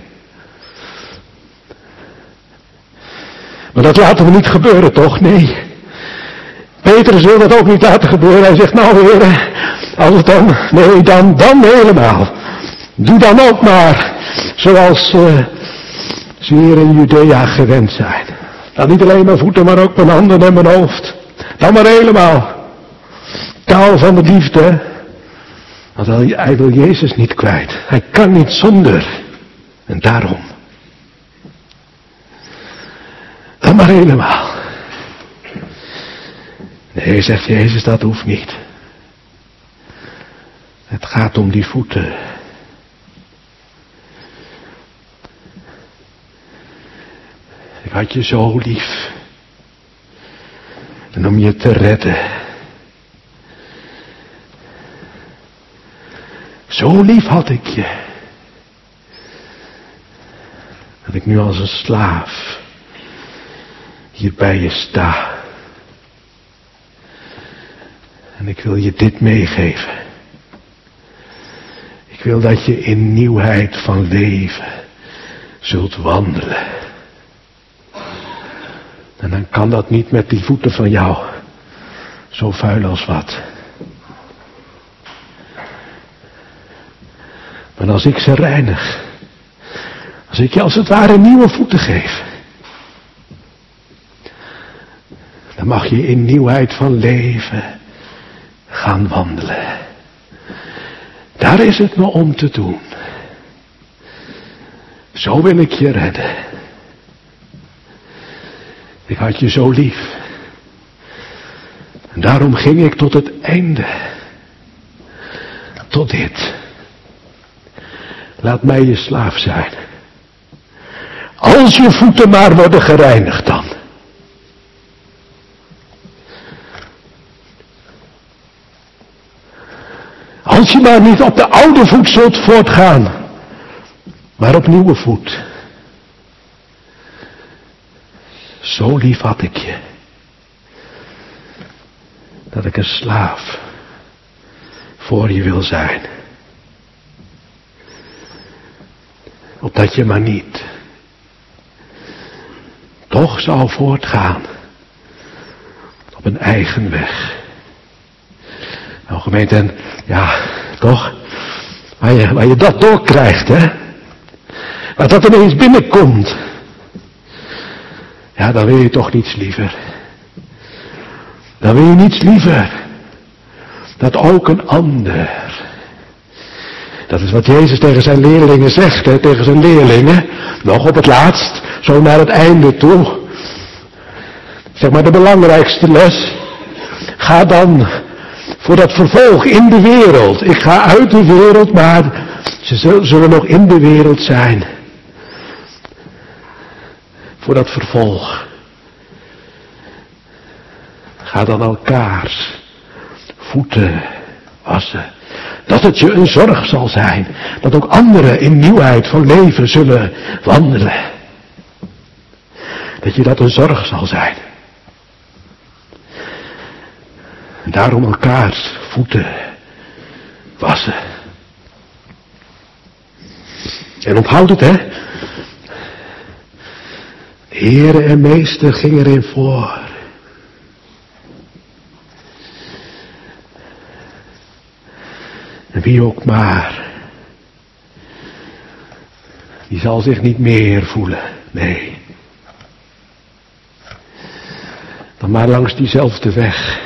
Maar dat laten we niet gebeuren, toch? Nee. Petrus wil dat ook niet laten gebeuren. Hij zegt, nou heren, als het dan, nee, dan, dan helemaal. Doe dan ook maar, zoals uh, ze hier in Judea gewend zijn. Dan niet alleen mijn voeten, maar ook mijn handen en mijn hoofd. Dan maar helemaal. Taal van de liefde. Want hij wil Jezus niet kwijt. Hij kan niet zonder. En daarom. Dan maar helemaal. Nee, zegt Jezus, dat hoeft niet. Het gaat om die voeten. Ik had je zo lief. En om je te redden. Zo lief had ik je. Dat ik nu als een slaaf hier bij je sta. En ik wil je dit meegeven. Ik wil dat je in nieuwheid van leven zult wandelen. En dan kan dat niet met die voeten van jou. Zo vuil als wat. Maar als ik ze reinig. Als ik je als het ware nieuwe voeten geef. Dan mag je in nieuwheid van leven gaan wandelen. Daar is het me om te doen. Zo wil ik je redden. Ik had je zo lief. En daarom ging ik tot het einde. Tot dit. Laat mij je slaaf zijn. Als je voeten maar worden gereinigd dan. Als je maar niet op de oude voet zult voortgaan, maar op nieuwe voet. Zo lief had ik je, dat ik een slaaf voor je wil zijn. Opdat je maar niet toch zou voortgaan op een eigen weg. Nou gemeente, en ja, toch, waar je, waar je dat doorkrijgt, hè, waar dat ineens binnenkomt, ja, dan wil je toch niets liever. Dan wil je niets liever dat ook een ander. Dat is wat Jezus tegen zijn leerlingen zegt, hè, tegen zijn leerlingen, nog op het laatst, zo naar het einde toe. Zeg maar de belangrijkste les. Ga dan voor dat vervolg in de wereld. Ik ga uit de wereld, maar ze zullen nog in de wereld zijn. Voor dat vervolg. Ga dan elkaars voeten wassen. Dat het je een zorg zal zijn. Dat ook anderen in nieuwheid van leven zullen wandelen. Dat je dat een zorg zal zijn. En daarom elkaars voeten wassen. En onthoud het, hè. De Heere en Meester ging erin voor. En wie ook maar, die zal zich niet meer voelen, nee. Dan maar langs diezelfde weg.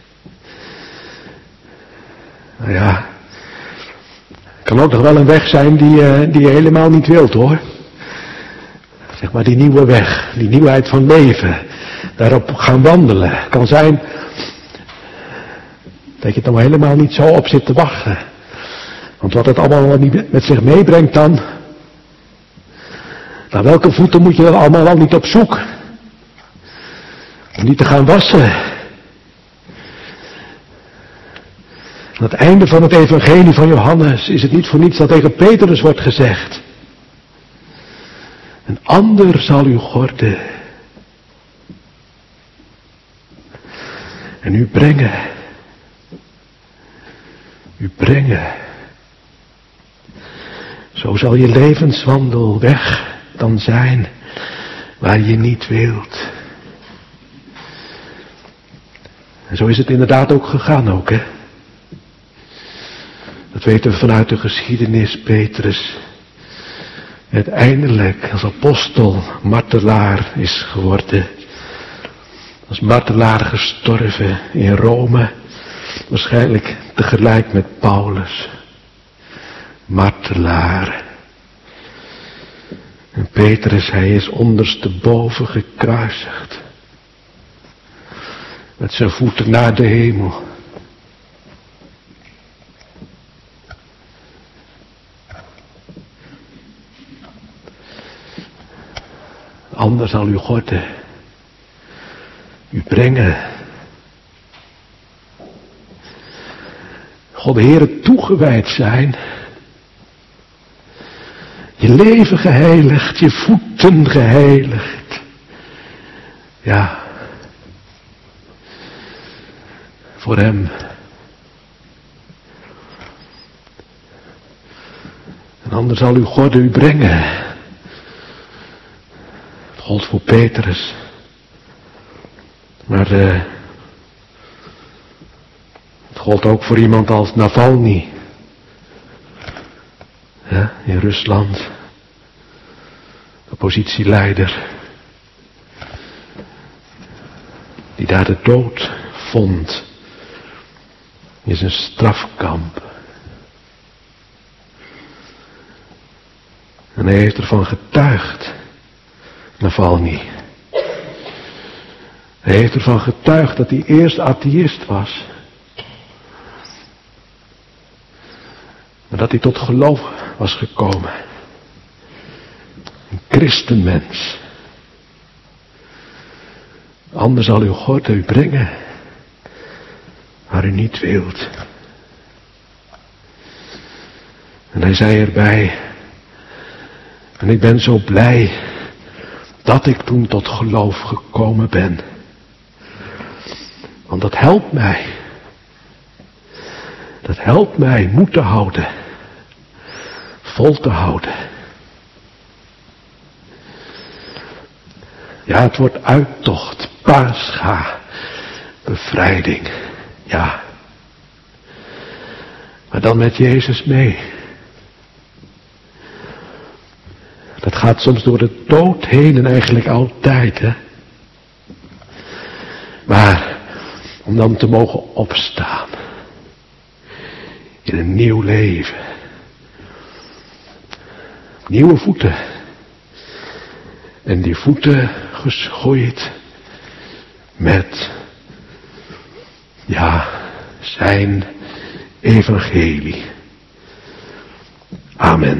Nou ja, kan ook nog wel een weg zijn die, uh, die je helemaal niet wilt, hoor. Zeg maar die nieuwe weg, die nieuwheid van leven, daarop gaan wandelen. Kan zijn dat je het nou helemaal niet zo op zit te wachten. Want wat het allemaal niet met zich meebrengt dan, naar welke voeten moet je dan allemaal wel niet op zoek? Om die te gaan wassen. Aan het einde van het evangelie van Johannes is het niet voor niets dat tegen Petrus wordt gezegd. Een ander zal u gorden. En u brengen. U brengen. Zo zal je levenswandel weg dan zijn waar je niet wilt. En zo is het inderdaad ook gegaan ook, hè. Dat weten we vanuit de geschiedenis. Petrus uiteindelijk als apostel martelaar is geworden. Als martelaar gestorven in Rome. Waarschijnlijk tegelijk met Paulus. Martelaar. En Petrus, hij is ondersteboven gekruisigd. Met zijn voeten naar de hemel. Ander zal u gorden. U brengen. God de Heere toegewijd zijn. Je leven geheiligd, je voeten geheiligd. Ja. Voor hem. En ander zal uw gorden u brengen. Het gold voor Petrus. Maar uh, het gold ook voor iemand als Navalny. Ja, in Rusland. Oppositieleider. Die daar de dood vond. In zijn strafkamp. En hij heeft ervan getuigd. Navalny. Hij heeft ervan getuigd dat hij eerst atheïst was. Maar dat hij tot geloof was gekomen. Een christenmens. Anders zal uw gorden u brengen waar u niet wilt. hij zei erbij, en ik ben zo blij dat ik toen tot geloof gekomen ben. Want dat helpt mij. Dat helpt mij moed te houden. Vol te houden. Ja, het wordt uittocht, Pascha, bevrijding. Ja. Maar dan met Jezus mee. Dat gaat soms door de dood heen en eigenlijk altijd, hè. Maar om dan te mogen opstaan. In een nieuw leven. Nieuwe voeten. En die voeten geschoeid met, ja, zijn evangelie. Amen.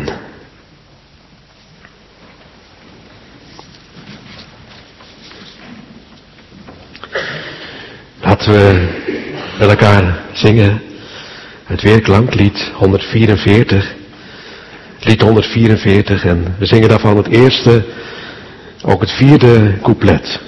Laten we met elkaar zingen het weerklanklied honderdvierenveertig. Lied honderdvierenveertig en we zingen daarvan het eerste, ook het vierde couplet.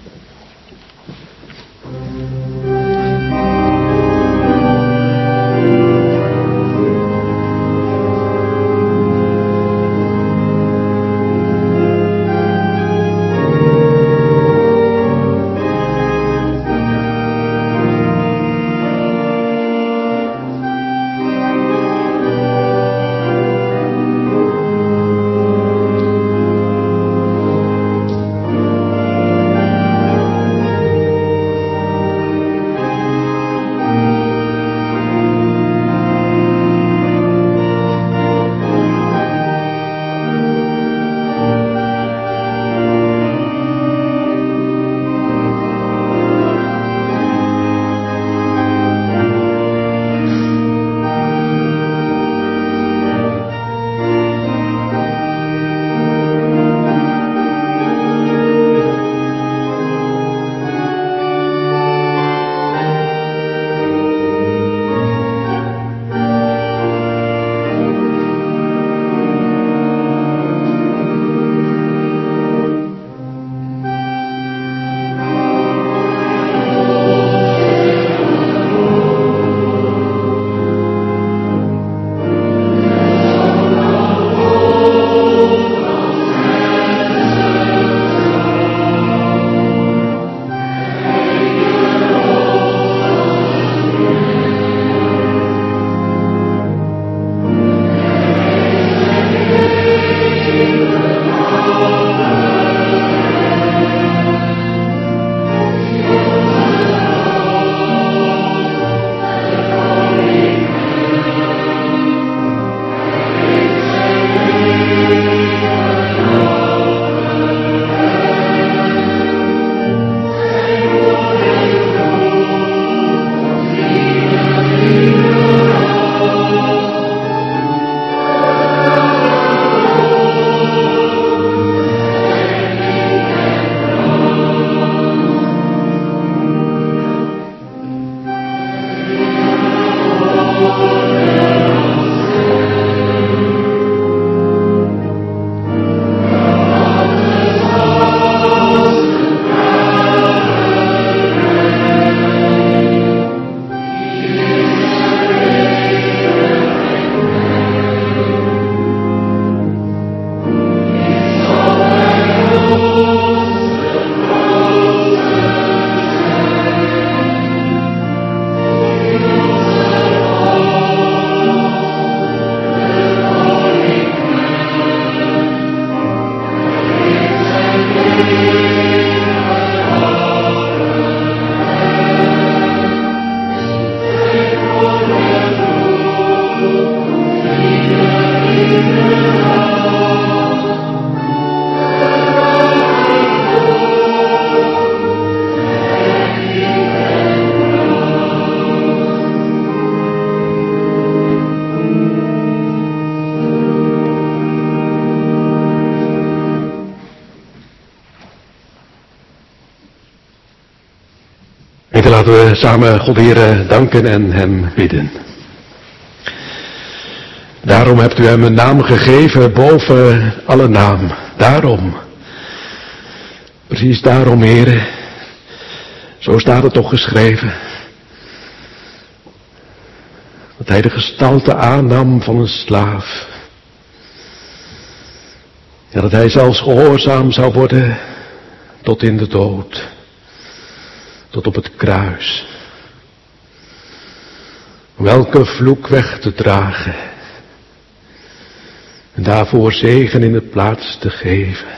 Laten we samen God Heer danken en Hem bidden. Daarom hebt u hem een naam gegeven boven alle naam. Daarom. Precies daarom, Heere. Zo staat het toch geschreven. Dat hij de gestalte aannam van een slaaf. Ja, dat hij zelfs gehoorzaam zou worden tot in de dood. Tot op het kruis. Welke vloek weg te dragen. En daarvoor zegen in de plaats te geven.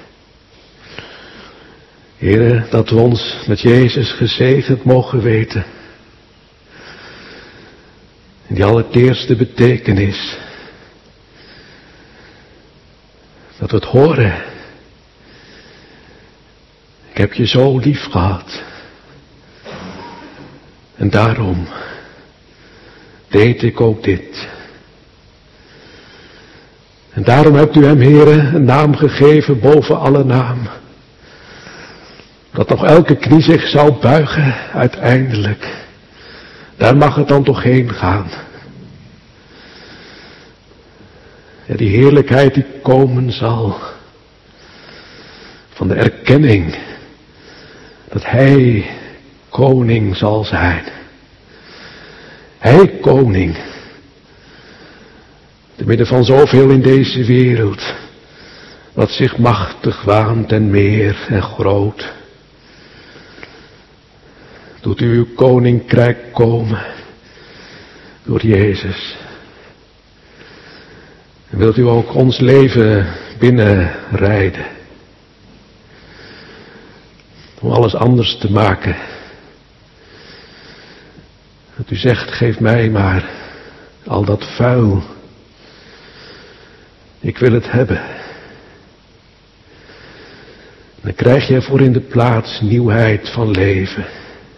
Heere, dat we ons met Jezus gezegend mogen weten. En die allereerste betekenis. Dat we het horen. Ik heb je zo lief gehad. En daarom deed ik ook dit. En daarom hebt u hem, Heere, een naam gegeven boven alle naam. Dat nog elke knie zich zou buigen uiteindelijk. Daar mag het dan toch heen gaan. Ja, die heerlijkheid die komen zal. Van de erkenning. Dat hij koning zal zijn. Hij koning. Te midden van zoveel in deze wereld. Wat zich machtig waant en meer en groot. Doet u uw koninkrijk komen. Door Jezus. En wilt u ook ons leven binnenrijden. Om alles anders te maken. Dat u zegt, geef mij maar al dat vuil. Ik wil het hebben. Dan krijg je ervoor in de plaats nieuwheid van leven.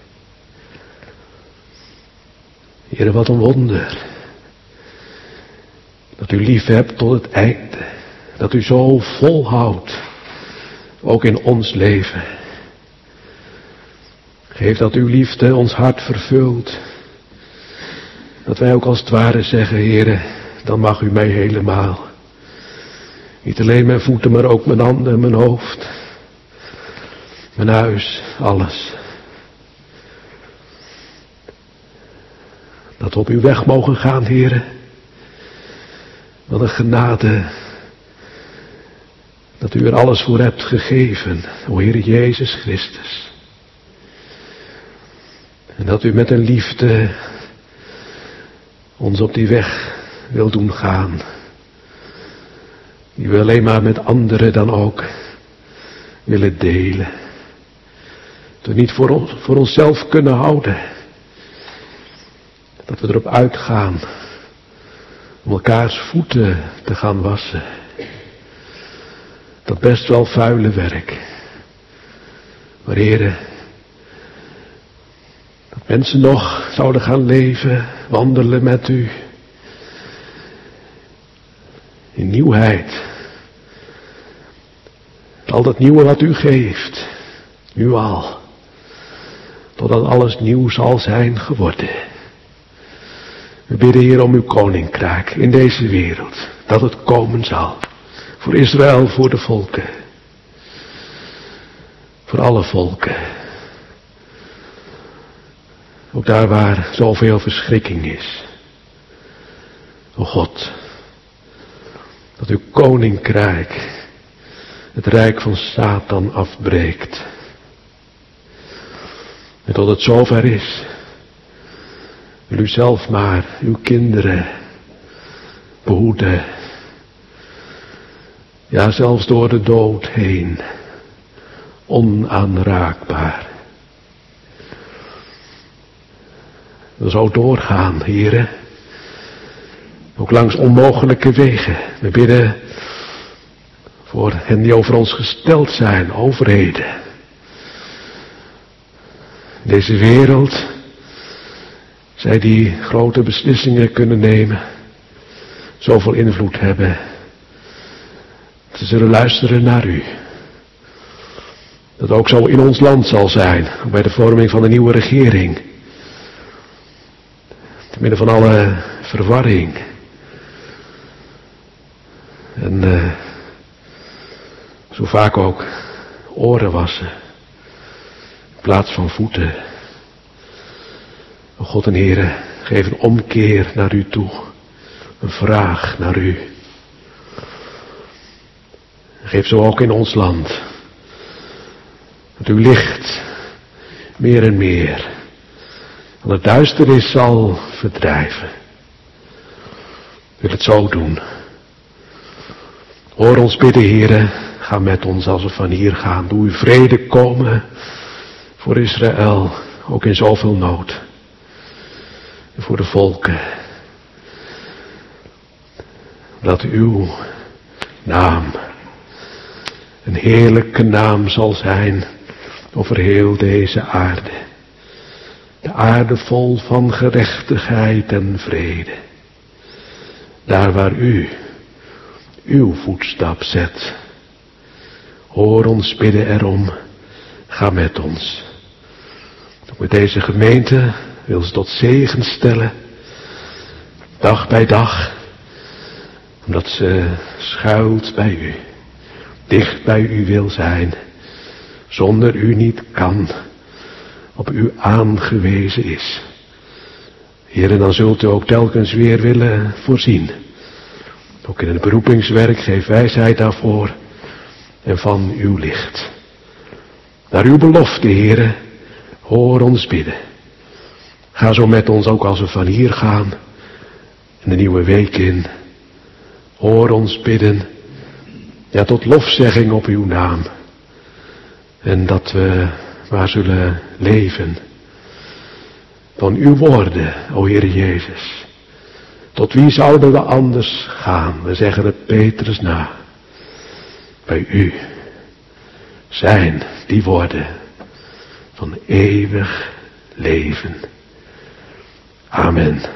Heere, wat een wonder. Dat u lief hebt tot het einde. Dat u zo volhoudt. Ook in ons leven. Geef dat uw liefde ons hart vervult. Dat wij ook als het ware zeggen, Heere, dan mag u mij helemaal. Niet alleen mijn voeten, maar ook mijn handen, mijn hoofd. Mijn huis, alles. Dat we op uw weg mogen gaan, Heere. Wat een genade. Dat u er alles voor hebt gegeven, o Heere Jezus Christus. En dat u met een liefde ons op die weg wil doen gaan. Die we alleen maar met anderen dan ook willen delen. Dat we niet voor, ons, voor onszelf kunnen houden. Dat we erop uitgaan om elkaars voeten te gaan wassen. Dat best wel vuile werk. Maar Heere, dat mensen nog zouden gaan leven, wandelen met u. In nieuwheid. Al dat nieuwe wat u geeft. Nu al. Totdat alles nieuw zal zijn geworden. We bidden hier om uw koninkrijk in deze wereld. Dat het komen zal. Voor Israël, voor de volken. Voor alle volken. Ook daar waar zoveel verschrikking is. O God. Dat uw koninkrijk het rijk van Satan afbreekt. En tot het zover is. Wil u zelf maar uw kinderen behoeden. Ja, zelfs door de dood heen. Onaanraakbaar. We zo doorgaan, Heere. Ook langs onmogelijke wegen. We bidden voor hen die over ons gesteld zijn, overheden. Deze wereld, zij die grote beslissingen kunnen nemen, zoveel invloed hebben. Ze zullen luisteren naar u. Dat ook zo in ons land zal zijn, bij de vorming van de nieuwe regering. Te midden van alle verwarring. En uh, zo vaak ook oren wassen in plaats van voeten. O God en Heere, geef een omkeer naar u toe. Een vraag naar u. Geef zo ook in ons land. Dat uw licht meer en meer aan het duisternis zal verdrijven. Ik wil het zo doen. Hoor ons bidden, Heere. Ga met ons als we van hier gaan. Doe uw vrede komen voor Israël. Ook in zoveel nood. En voor de volken. Dat uw naam een heerlijke naam zal zijn over heel deze aarde. De aarde vol van gerechtigheid en vrede. Daar waar u uw voetstap zet. Hoor ons bidden erom. Ga met ons. Ook met deze gemeente wil ze tot zegen stellen. Dag bij dag. Omdat ze schuilt bij u. Dicht bij u wil zijn. Zonder u niet kan. Op u aangewezen is. Heer, dan zult u ook telkens weer willen voorzien. Ook in het beroepingswerk geef wijsheid daarvoor. En van uw licht. Naar uw belofte, Heere, hoor ons bidden. Ga zo met ons ook als we van hier gaan. En de nieuwe week in. Hoor ons bidden. Ja, tot lofzegging op uw naam. En dat we maar zullen leven. Van uw woorden, o Heer Jezus. Tot wie zouden we anders gaan? We zeggen het Petrus na. Bij u zijn die woorden van eeuwig leven. Amen.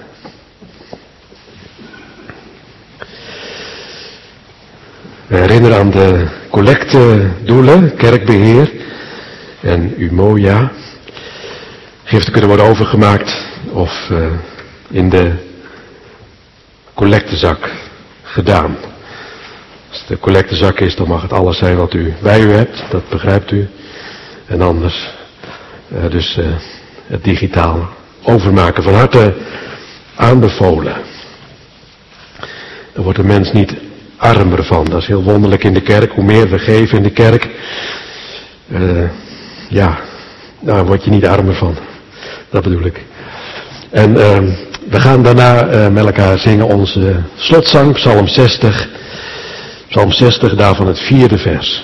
We herinneren aan de collectedoelen, kerkbeheer en Umoja. Giften kunnen worden overgemaakt of uh, in de collectezak gedaan. Als het de collectezak is, dan mag het alles zijn wat u bij u hebt, dat begrijpt u. En anders uh, dus uh, het digitaal overmaken. Van harte aanbevolen. Daar wordt de mens niet armer van. Dat is heel wonderlijk in de kerk. Hoe meer we geven in de kerk, uh, ja, daar word je niet armer van. Dat bedoel ik. En uh, we gaan daarna uh, met elkaar zingen onze slotzang, Psalm zestig. Psalm zestig, daarvan het vierde vers.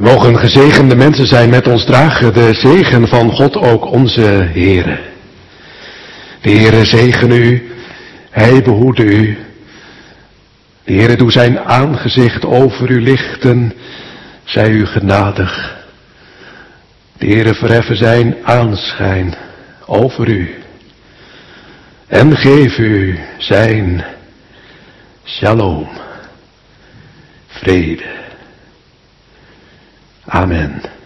Mogen gezegende mensen zijn met ons dragen de zegen van God ook onze Heere. De Heere zegen u, Hij behoede u. De Heere doe zijn aangezicht over u lichten, zij u genadig. De Heere verheffen zijn aanschijn over u en geef u zijn shalom, vrede. Amen.